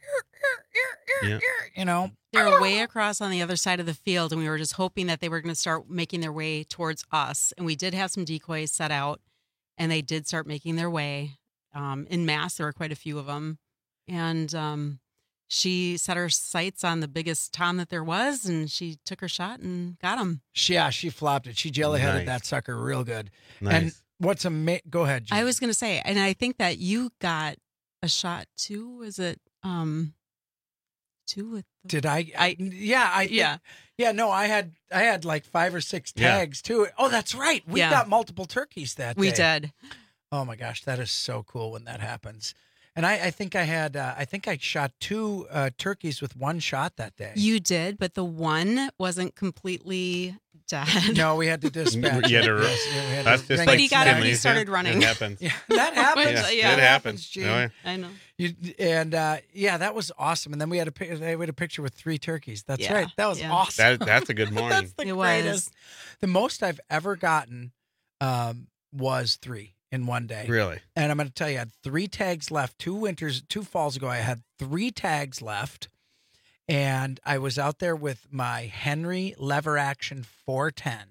Yeah. you know, They're way across on the other side of the field, and we were just hoping that they were going to start making their way towards us. And we did have some decoys set out, and they did start making their way um, in mass. There were quite a few of them, and um, she set her sights on the biggest tom that there was, and she took her shot and got him. yeah, she flopped it. She jelly-headed Nice. that sucker real good. nice. And what's a go ahead, Jean. I was going to say, and I think that you got a shot too. Was it um, two with the Did I? I yeah, I think- Yeah. yeah. No, I had I had like five or six Yeah. tags too. Oh, that's right. We Yeah. got multiple turkeys that we day. did. Oh my gosh, that is so cool when that happens. And I, I think I had uh, I think I shot two uh, turkeys with one shot that day. You did, but the one wasn't completely dead. No, we had to dispatch. You had it. to- Yes, we had to that's just ring But like he got up and he Stanley's, started yeah. running. It happens. Yeah, that happens. Yeah, Yeah, That it happens. Gene. Oh, yeah. I know. You, and uh, yeah, that was awesome. And then we had a pic- we had a picture with three turkeys. That's Yeah, right. That was yeah. awesome. That, that's a good morning. That's the It greatest. was. The most I've ever gotten um, was three in one day. Really? And I'm going to tell you, I had three tags left. Two winters, two falls ago, I had three tags left. And I was out there with my Henry lever action four ten.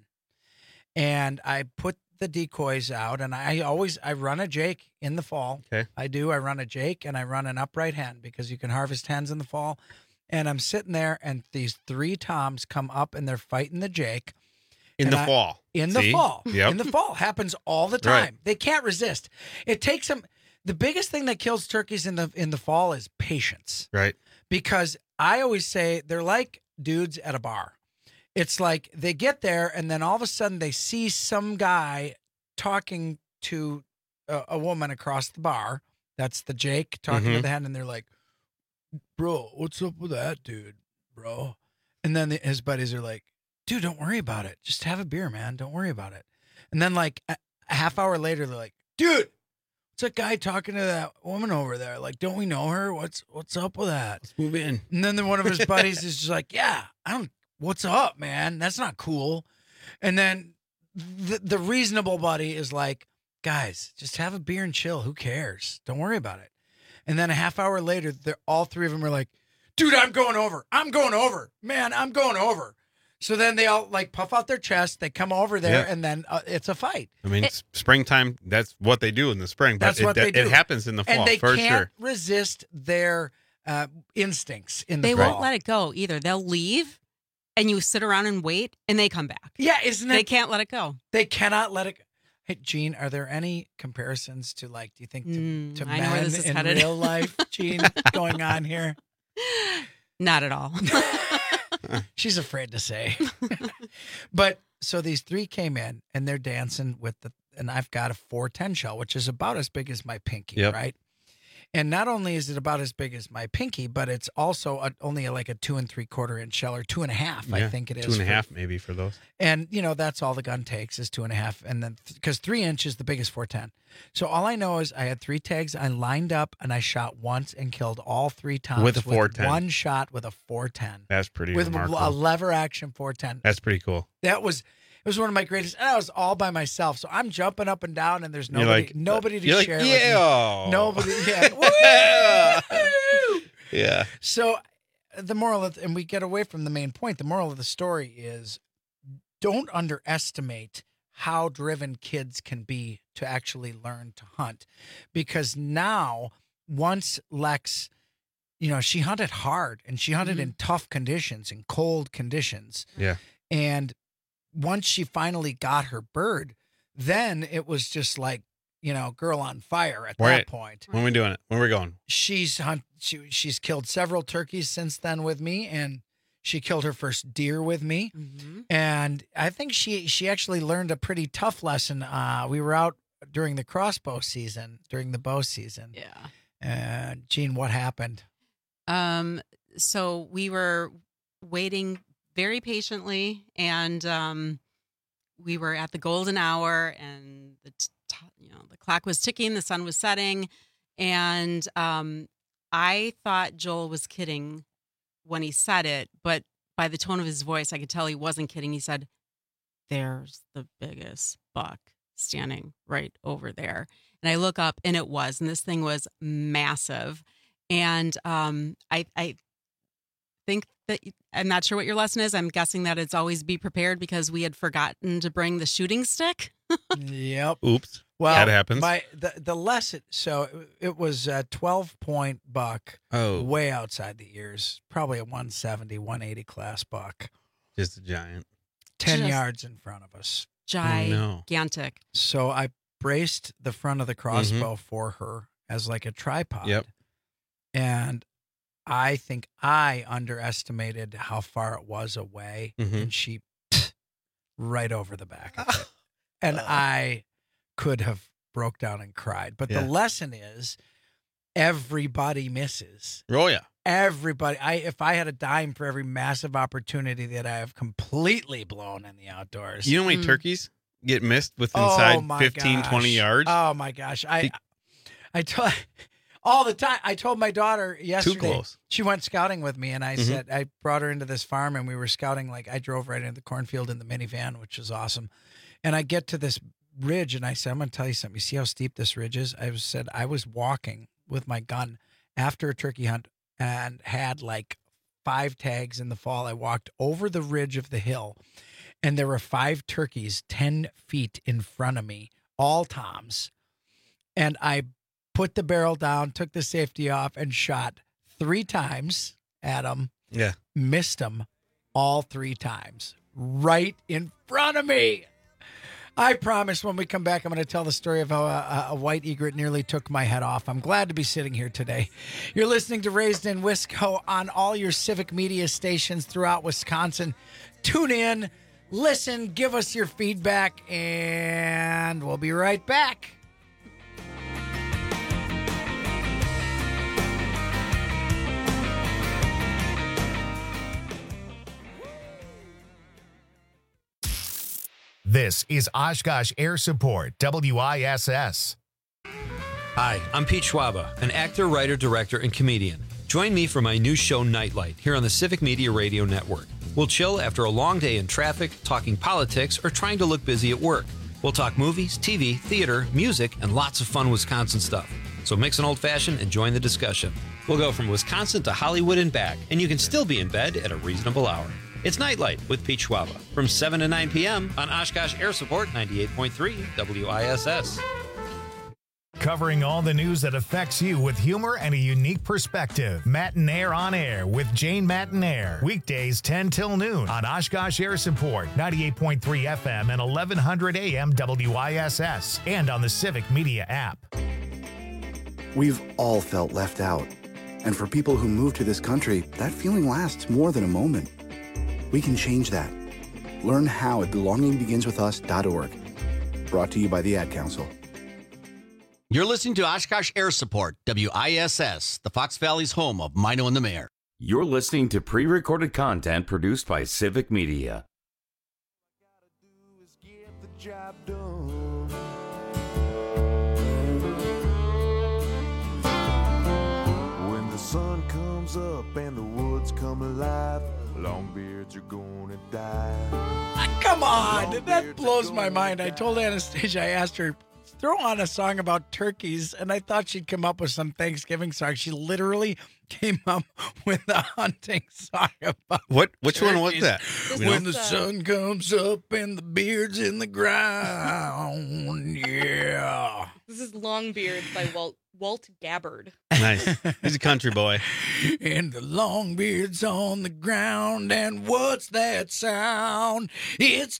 And I put the decoys out, and I always I run a Jake in the fall. Okay. I do. I run a Jake and I run an upright hen because you can harvest hens in the fall. And I'm sitting there, and these three toms come up, and they're fighting the Jake. In And the I- fall. In the See? fall. Yep. In the fall. Happens all the Right. time. They can't resist. It takes them. The biggest thing that kills turkeys in the in the fall is patience. Right. Because I always say they're like dudes at a bar. It's like they get there, and then all of a sudden they see some guy talking to a, a woman across the bar. That's the Jake talking to Mhm. the hen, and they're like, "Bro, what's up with that dude, bro?" And then the, his buddies are like, "Dude, don't worry about it. Just have a beer, man. Don't worry about it." And then like a, a half hour later, they're like, "Dude, what's that guy talking to that woman over there? Like, don't we know her? What's what's up with that?" Let's move in. And then the, one of his buddies is just like, "Yeah, I don't. What's up, man? That's not cool." And then the the reasonable buddy is like, "Guys, just have a beer and chill. Who cares? Don't worry about it." And then a half hour later, they're all three of them are like, "Dude, I'm going over. I'm going over. Man, I'm going over." So then they all like puff out their chest. They come over there, Yeah. and then uh, it's a fight. I mean, s- springtime, that's what they do in the spring, but That's it, what they it, do. happens in the fall and they for can't sure. resist their uh, instincts in the They fall. won't let it go either. They'll leave, and you sit around and wait, and they come back. Yeah, isn't it? They can't let it go. They cannot let it. Hey, Gene, are there any comparisons to like? Do you think to, Mm, to I know where men this is in headed. real life, Gene, going on here? Not at all. She's afraid to say. But so these three came in and they're dancing with the, and I've got a four ten shell, which is about as big as my pinky, Yep. right? And not only is it about as big as my pinky, but it's also a, only a, like a two and three quarter inch shell or two and a half, I Yeah, think it is. Two and a for- half maybe for those. And, you know, that's all the gun takes is two and a half. And then, because three inch is the biggest four ten. So all I know is I had three tags. I lined up and I shot once and killed all three times With a four ten. one shot with a four ten. That's pretty With remarkable. a lever action four ten. That's pretty cool. That was, it was one of my greatest. And I was all by myself. So I'm jumping up and down and there's You're nobody, like- nobody to you're like, share yeah. with me. Nobody. Yeah. Woo! Yeah. So the moral of, and we get away from the main point. The moral of the story is don't underestimate how driven kids can be to actually learn to hunt. Because now, once Lex, you know, she hunted hard and she hunted in tough conditions, in cold conditions. Yeah. And once she finally got her bird, then it was just like, you know, girl on fire at Where- that point. When we doing it? When we're going? She's hunt. She, she's killed several turkeys since then with me, and she killed her first deer with me. Mm-hmm. And I think she she actually learned a pretty tough lesson. Uh, we were out during the crossbow season, during the bow season. Yeah. And Gene, what happened? Um, so we were waiting very patiently, and um, we were at the golden hour, and the t- t- you know the clock was ticking, the sun was setting, and um, I thought Joel was kidding when he said it, but by the tone of his voice, I could tell he wasn't kidding. He said, "There's the biggest buck standing right over there," and I look up, and it was, and this thing was massive. And um, I, I think that I'm not sure what your lesson is. I'm guessing that it's always be prepared because we had forgotten to bring the shooting stick. Yep. Oops. Well, that happens. My the the lesson. So it, it was a twelve point buck. Oh. Way outside the ears. Probably a one seventy, one eighty class buck. Just a giant. Ten Just yards in front of us. Gigantic. So I braced the front of the crossbow for her as like a tripod. Yep. And I think I underestimated how far it was away, Mhm. and she right over the back of it. And I could have broke down and cried. But Yeah. the lesson is everybody misses. Oh yeah. Everybody. I if I had a dime for every massive opportunity that I have completely blown in the outdoors. You know how many turkeys get missed with Oh, inside my fifteen, gosh. twenty yards? Oh my gosh. I I told all the time. I told my daughter yesterday. close. She went scouting with me, and I Mhm. said I brought her into this farm, and we were scouting. Like I drove right into the cornfield in the minivan, which was awesome. And I get to this ridge, and I said, "I'm going to tell you something. You see how steep this ridge is?" I was said I was walking with my gun after a turkey hunt and had like five tags in the fall. I walked over the ridge of the hill, and there were five turkeys ten feet in front of me, all toms. And I put the barrel down, took the safety off, and shot three times at them. Yeah. Missed them all three times, right in front of me. I promise when we come back, I'm going to tell the story of how a, a white egret nearly took my head off. I'm glad to be sitting here today. You're listening to Raised in Wisco on all your civic media stations throughout Wisconsin. Tune in, listen, give us your feedback, and we'll be right back. This is Oshkosh Air Support, W I S S. Hi, I'm Pete Schwaba, an actor, writer, director, and comedian. Join me for my new show, Nightlight, here on the Civic Media Radio Network. We'll chill after a long day in traffic, talking politics, or trying to look busy at work. We'll talk movies, T V, theater, music, and lots of fun Wisconsin stuff. So mix an old-fashioned and join the discussion. We'll go from Wisconsin to Hollywood and back, and you can still be in bed at a reasonable hour. It's Nightlight with Pete Schwaba from seven to nine p.m. on Oshkosh Air Support ninety-eight point three W I S S. Covering all the news that affects you with humor and a unique perspective. Matinaire on Air with Jane Matinaire. Weekdays ten till noon on Oshkosh Air Support, ninety-eight point three F M and eleven hundred A M W I S S. And on the Civic Media app. We've all felt left out. And for people who move to this country, that feeling lasts more than a moment. We can change that. Learn how at belonging begins with us dot org. Brought to you by the Ad Council. You're listening to Oshkosh Air Support, W I S S, the Fox Valley's home of Mino and the Mayor. You're listening to pre-recorded content produced by Civic Media. When the sun comes up and the woods come alive, longbeards are gonna die. Come on, that blows my mind. I told Anastasia, I asked her, throw on a song about turkeys, and I thought she'd come up with some Thanksgiving song. She literally came up with a hunting song about what? Which turkeys. one was that? When the sun comes up and the beard's in the ground, yeah. This is Longbeard by Walt Walt Gabbard. Nice. He's a country boy. And the long beard's on the ground, and what's that sound? It's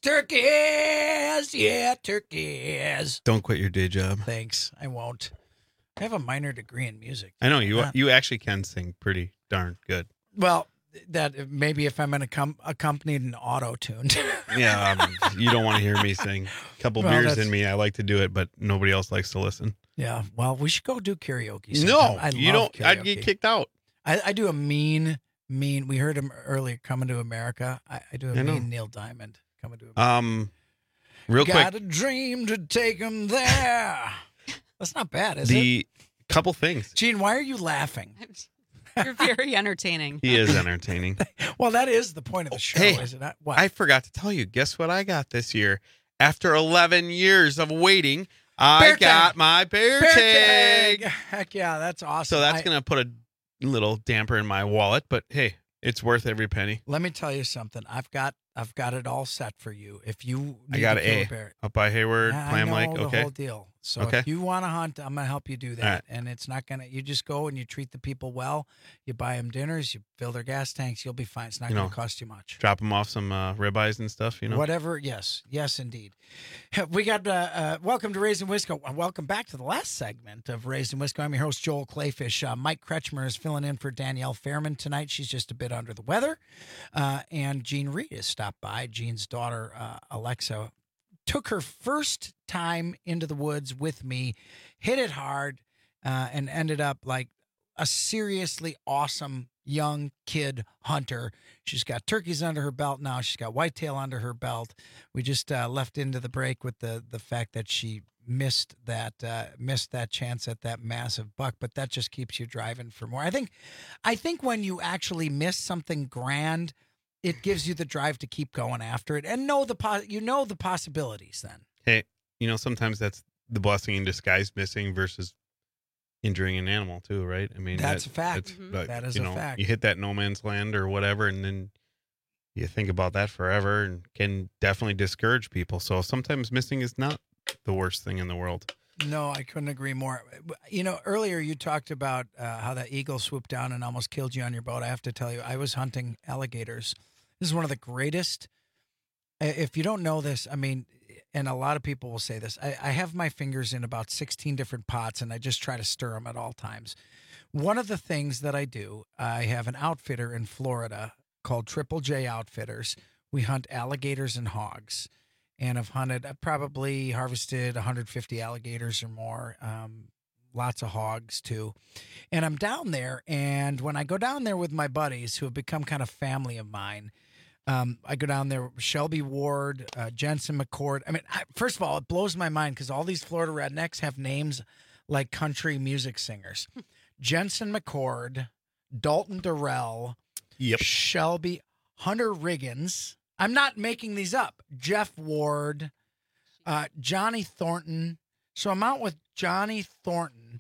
turkeys, yeah, turkeys. Don't quit your day job. Thanks, I won't. I have a minor degree in music. I know you. Uh, You actually can sing pretty darn good. Well, that maybe if I'm in a com- accompanied and auto-tuned. Yeah, um, you don't want to hear me sing. A couple Well, beers that's- in me, I like to do it, but nobody else likes to listen. Yeah, well, we should go do karaoke sometime. No, I you love don't. I'd karaoke. get kicked out. I, I do a mean, mean. We heard him earlier, Coming to America. I, I do a I know. mean Neil Diamond, Coming to America. Um, real Got quick, a dream to take him there. That's not bad, is it? the couple things. Gene, why are you laughing? You're very entertaining. He is entertaining. Well, that is the point of the show, Hey, is it not? What? I forgot to tell you. Guess what I got this year? After eleven years of waiting, I Bear got tag. my bear, Bear tag. tag. Heck yeah, that's awesome. So that's I- going to put a little damper in my wallet, but hey, it's worth every penny. Let me tell you something. I've got I've got it all set for you. If you need I got to an kill A a bear, up by Hayward, I Clam know Lake. the Okay. whole deal. So Okay. if you want to hunt, I'm gonna help you do that. All right. And it's not gonna. You just go and you treat the people well. You buy them dinners. You fill their gas tanks. You'll be fine. It's not You gonna know, cost you much. Drop them off some uh, ribeyes and stuff, you know? Whatever. Yes. Yes, indeed. We got. Uh, uh, welcome to Raised in Wisco. Welcome back to the last segment of Raised in Wisco. I'm your host Joel Clayfish. Uh, Mike Kretschmer is filling in for Danielle Fairman tonight. She's just a bit under the weather. Uh, and Jean Reed has stopped by. Jean's daughter uh, Alexa took her first time into the woods with me, hit it hard, uh, and ended up like a seriously awesome young kid hunter. She's got turkeys under her belt now. She's got whitetail under her belt. We just uh, left into the break with the the fact that she missed that uh, missed that chance at that massive buck, but that just keeps you driving for more. I think I think when you actually miss something grand, it gives you the drive to keep going after it and know the po- you know the possibilities then. Hey, you know, sometimes that's the blessing in disguise, missing versus injuring an animal too, right? I mean, That's that- a fact. that's, Mhm. like, That is you a know, fact. You hit that no man's land or whatever, and then you think about that forever, and can definitely discourage people. So sometimes missing is not the worst thing in the world. No, I couldn't agree more. You know, earlier you talked about uh, how that eagle swooped down and almost killed you on your boat. I have to tell you, I was hunting alligators. This is one of the greatest. If you don't know this, I mean, and a lot of people will say this, I, I have my fingers in about sixteen different pots, and I just try to stir them at all times. One of the things that I do, I have an outfitter in Florida called Triple J Outfitters. We hunt alligators and hogs, and I've hunted, I've probably harvested one hundred fifty alligators or more, um, lots of hogs too. And I'm down there, and when I go down there with my buddies who have become kind of family of mine, um, I go down there, Shelby Ward, uh, Jensen McCord. I mean, I, first of all, it blows my mind because all these Florida rednecks have names like country music singers. Jensen McCord, Dalton Durrell, yep. Shelby, Hunter Riggins. I'm not making these up. Jeff Ward, uh, Johnny Thornton. So I'm out with Johnny Thornton,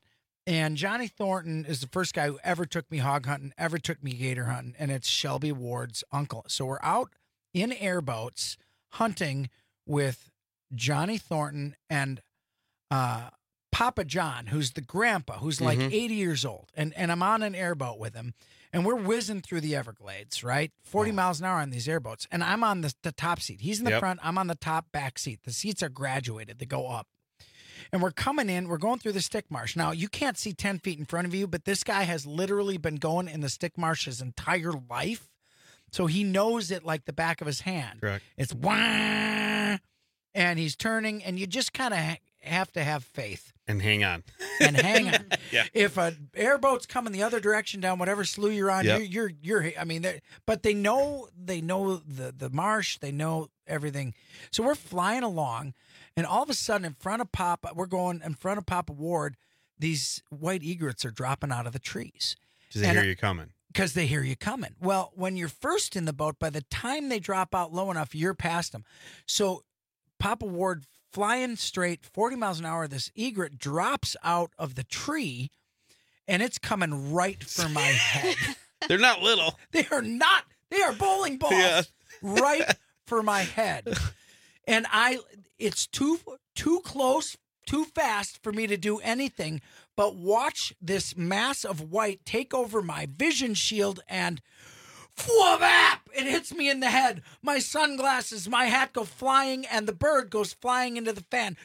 And Johnny Thornton is the first guy who ever took me hog hunting, ever took me gator hunting, and it's Shelby Ward's uncle. So we're out in airboats hunting with Johnny Thornton and uh, Papa John, who's the grandpa, who's like Mhm. eighty years old. And, and I'm on an airboat with him, and we're whizzing through the Everglades, right? forty miles an hour on these airboats. And I'm on the, the top seat. He's in the Yep. front. I'm on the top back seat. The seats are graduated. They go up. And we're coming in, we're going through the stick marsh. Now, you can't see ten feet in front of you, but this guy has literally been going in the stick marsh his entire life. So he knows it like the back of his hand. Correct. It's wah, and he's turning, and you just kind of ha- have to have faith And hang on. and hang on. Yeah. If a airboat's coming the other direction down whatever slough you're on, Yep. you're, you're, you're, I mean, they're- but they know, they know the, the marsh, they know everything. So we're flying along, and all of a sudden in front of Papa, we're going in front of Papa Ward, these white egrets are dropping out of the trees. Because they And hear you coming. Because they hear you coming. Well, when you're first in the boat, by the time they drop out low enough, you're past them. So Papa Ward flying straight, forty miles an hour, this egret drops out of the tree, and it's coming right for my head. They're not little. They are not. They are bowling balls Yeah. right for my head. And I, it's too too close, too fast for me to do anything but watch this mass of white take over my vision shield, and whoop-ap! It hits me in the head. My sunglasses, my hat go flying, and the bird goes flying into the fan.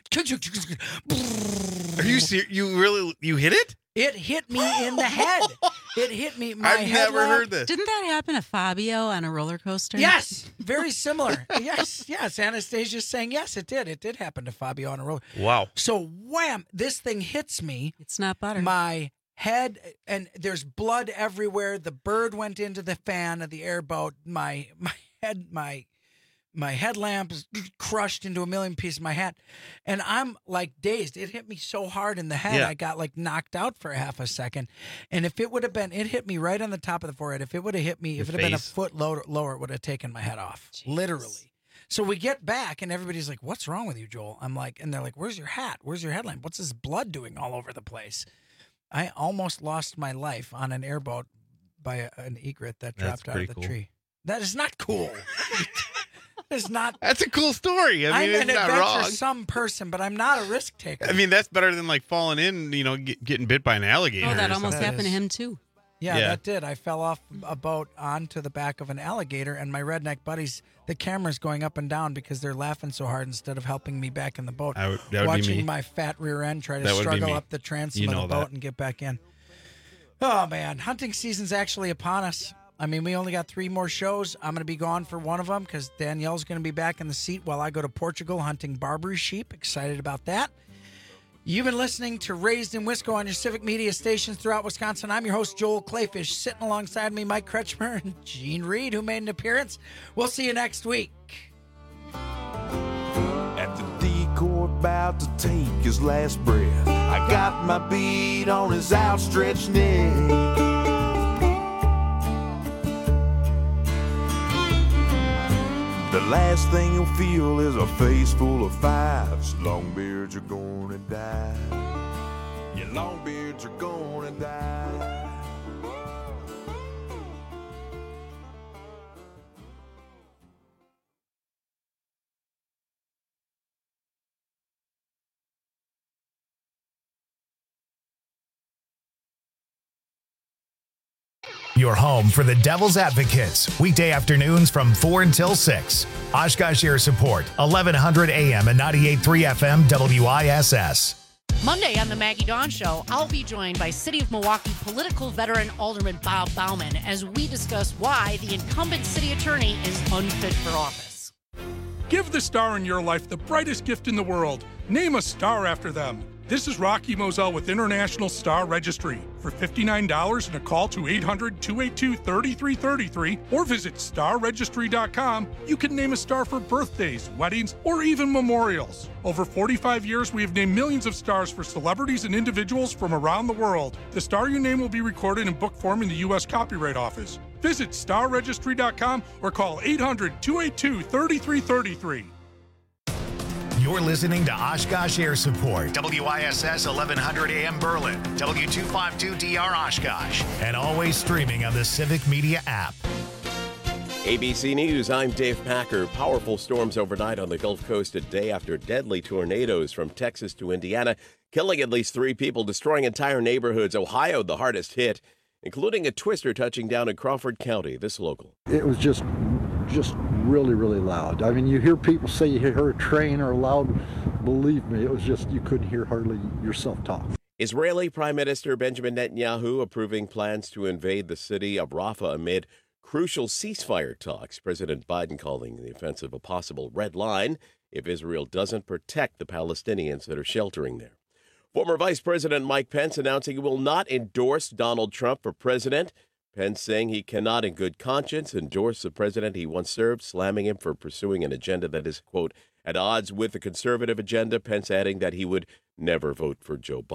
Are you serious? You really, you hit it? It hit me in the head. It hit me. My I've never headlamp- heard this. Didn't that happen to Fabio on a roller coaster? Yes, very similar. yes, yes. Anastasia's saying yes, it did. It did happen to Fabio on a roller. Wow. So wham! This thing hits me. It's not butter. My head, and there's blood everywhere. The bird went into the fan of the airboat. My my head, my my headlamp is crushed into a million pieces. My hat, and I'm like dazed. It hit me so hard in the head, Yeah. I got like knocked out for half a second. And if it would have been, it hit me right on the top of the forehead. If it would have hit me, Your if it had been a face. foot lower, lower, it would have taken my head off, literally. So we get back, and everybody's like, "What's wrong with you, Joel?" I'm like, and they're like, "Where's your hat? Where's your headlamp? What's this blood doing all over the place?" I almost lost my life on an airboat by a, an egret that That's dropped out of the pretty cool. tree. That is not cool. It's not. That's a cool story. I mean, I'm it's an not adventure wrong. some person, but I'm not a risk taker. I mean, that's better than like falling in, you know, get, getting bit by an alligator. Oh, that or almost something. happened to him too. Yeah, Yeah. that did. I fell off a boat onto the back of an alligator, and my redneck buddies, the camera's going up and down because they're laughing so hard instead of helping me back in the boat. I would- that would be watching me. my fat rear end try to That would be struggle me. up the transom You of know the boat that. and get back in. Oh, man. Hunting season's actually upon us. I mean, we only got three more shows. I'm going to be gone for one of them because Danielle's going to be back in the seat while I go to Portugal hunting Barbary sheep. Excited about that. You've been listening to Raised in Wisco on your civic media stations throughout Wisconsin. I'm your host, Joel Clayfish. Sitting alongside me, Mike Kretschmer and Gene Reed, who made an appearance. We'll see you next week. At the decoy about to take his last breath, I got my bead on his outstretched neck. The last thing you'll feel is a face full of fives. Longbeards are gonna die. Yeah, longbeards are gonna die. Your home for the Devil's Advocates, weekday afternoons from four until six. Oshkosh Air Support, eleven hundred A M and ninety-eight point three F M W I S S. Monday on the Maggie Dawn Show, I'll be joined by City of Milwaukee political veteran Alderman Bob Bauman as we discuss why the incumbent city attorney is unfit for office. Give the star in your life the brightest gift in the world. Name a star after them. This is Rocky Moselle with International Star Registry. For fifty-nine dollars and a call to eight hundred, two eight two, three three three three or visit star registry dot com, you can name a star for birthdays, weddings, or even memorials. Over forty-five years, we have named millions of stars for celebrities and individuals from around the world. The star you name will be recorded in book form in the U S Copyright Office. Visit star registry dot com or call eight hundred, two eight two, three three three three. You're listening to Oshkosh Air Support, W I S S eleven hundred A M Berlin, W two fifty-two D R Oshkosh, and always streaming on the Civic Media app. A B C News, I'm Dave Packer. Powerful storms overnight on the Gulf Coast a day after deadly tornadoes from Texas to Indiana, killing at least three people, destroying entire neighborhoods. Ohio, the hardest hit, including a twister touching down in Crawford County. This local. It was just, just really, really loud. I mean, you hear people say you hear a train or loud. Believe me, it was just, you couldn't hear hardly yourself talk. Israeli Prime Minister Benjamin Netanyahu approving plans to invade the city of Rafah amid crucial ceasefire talks. President Biden calling the offensive a possible red line if Israel doesn't protect the Palestinians that are sheltering there. Former Vice President Mike Pence announcing he will not endorse Donald Trump for president. Pence saying he cannot in good conscience endorse the president he once served, slamming him for pursuing an agenda that is, quote, at odds with the conservative agenda. Pence adding that he would never vote for Joe Biden.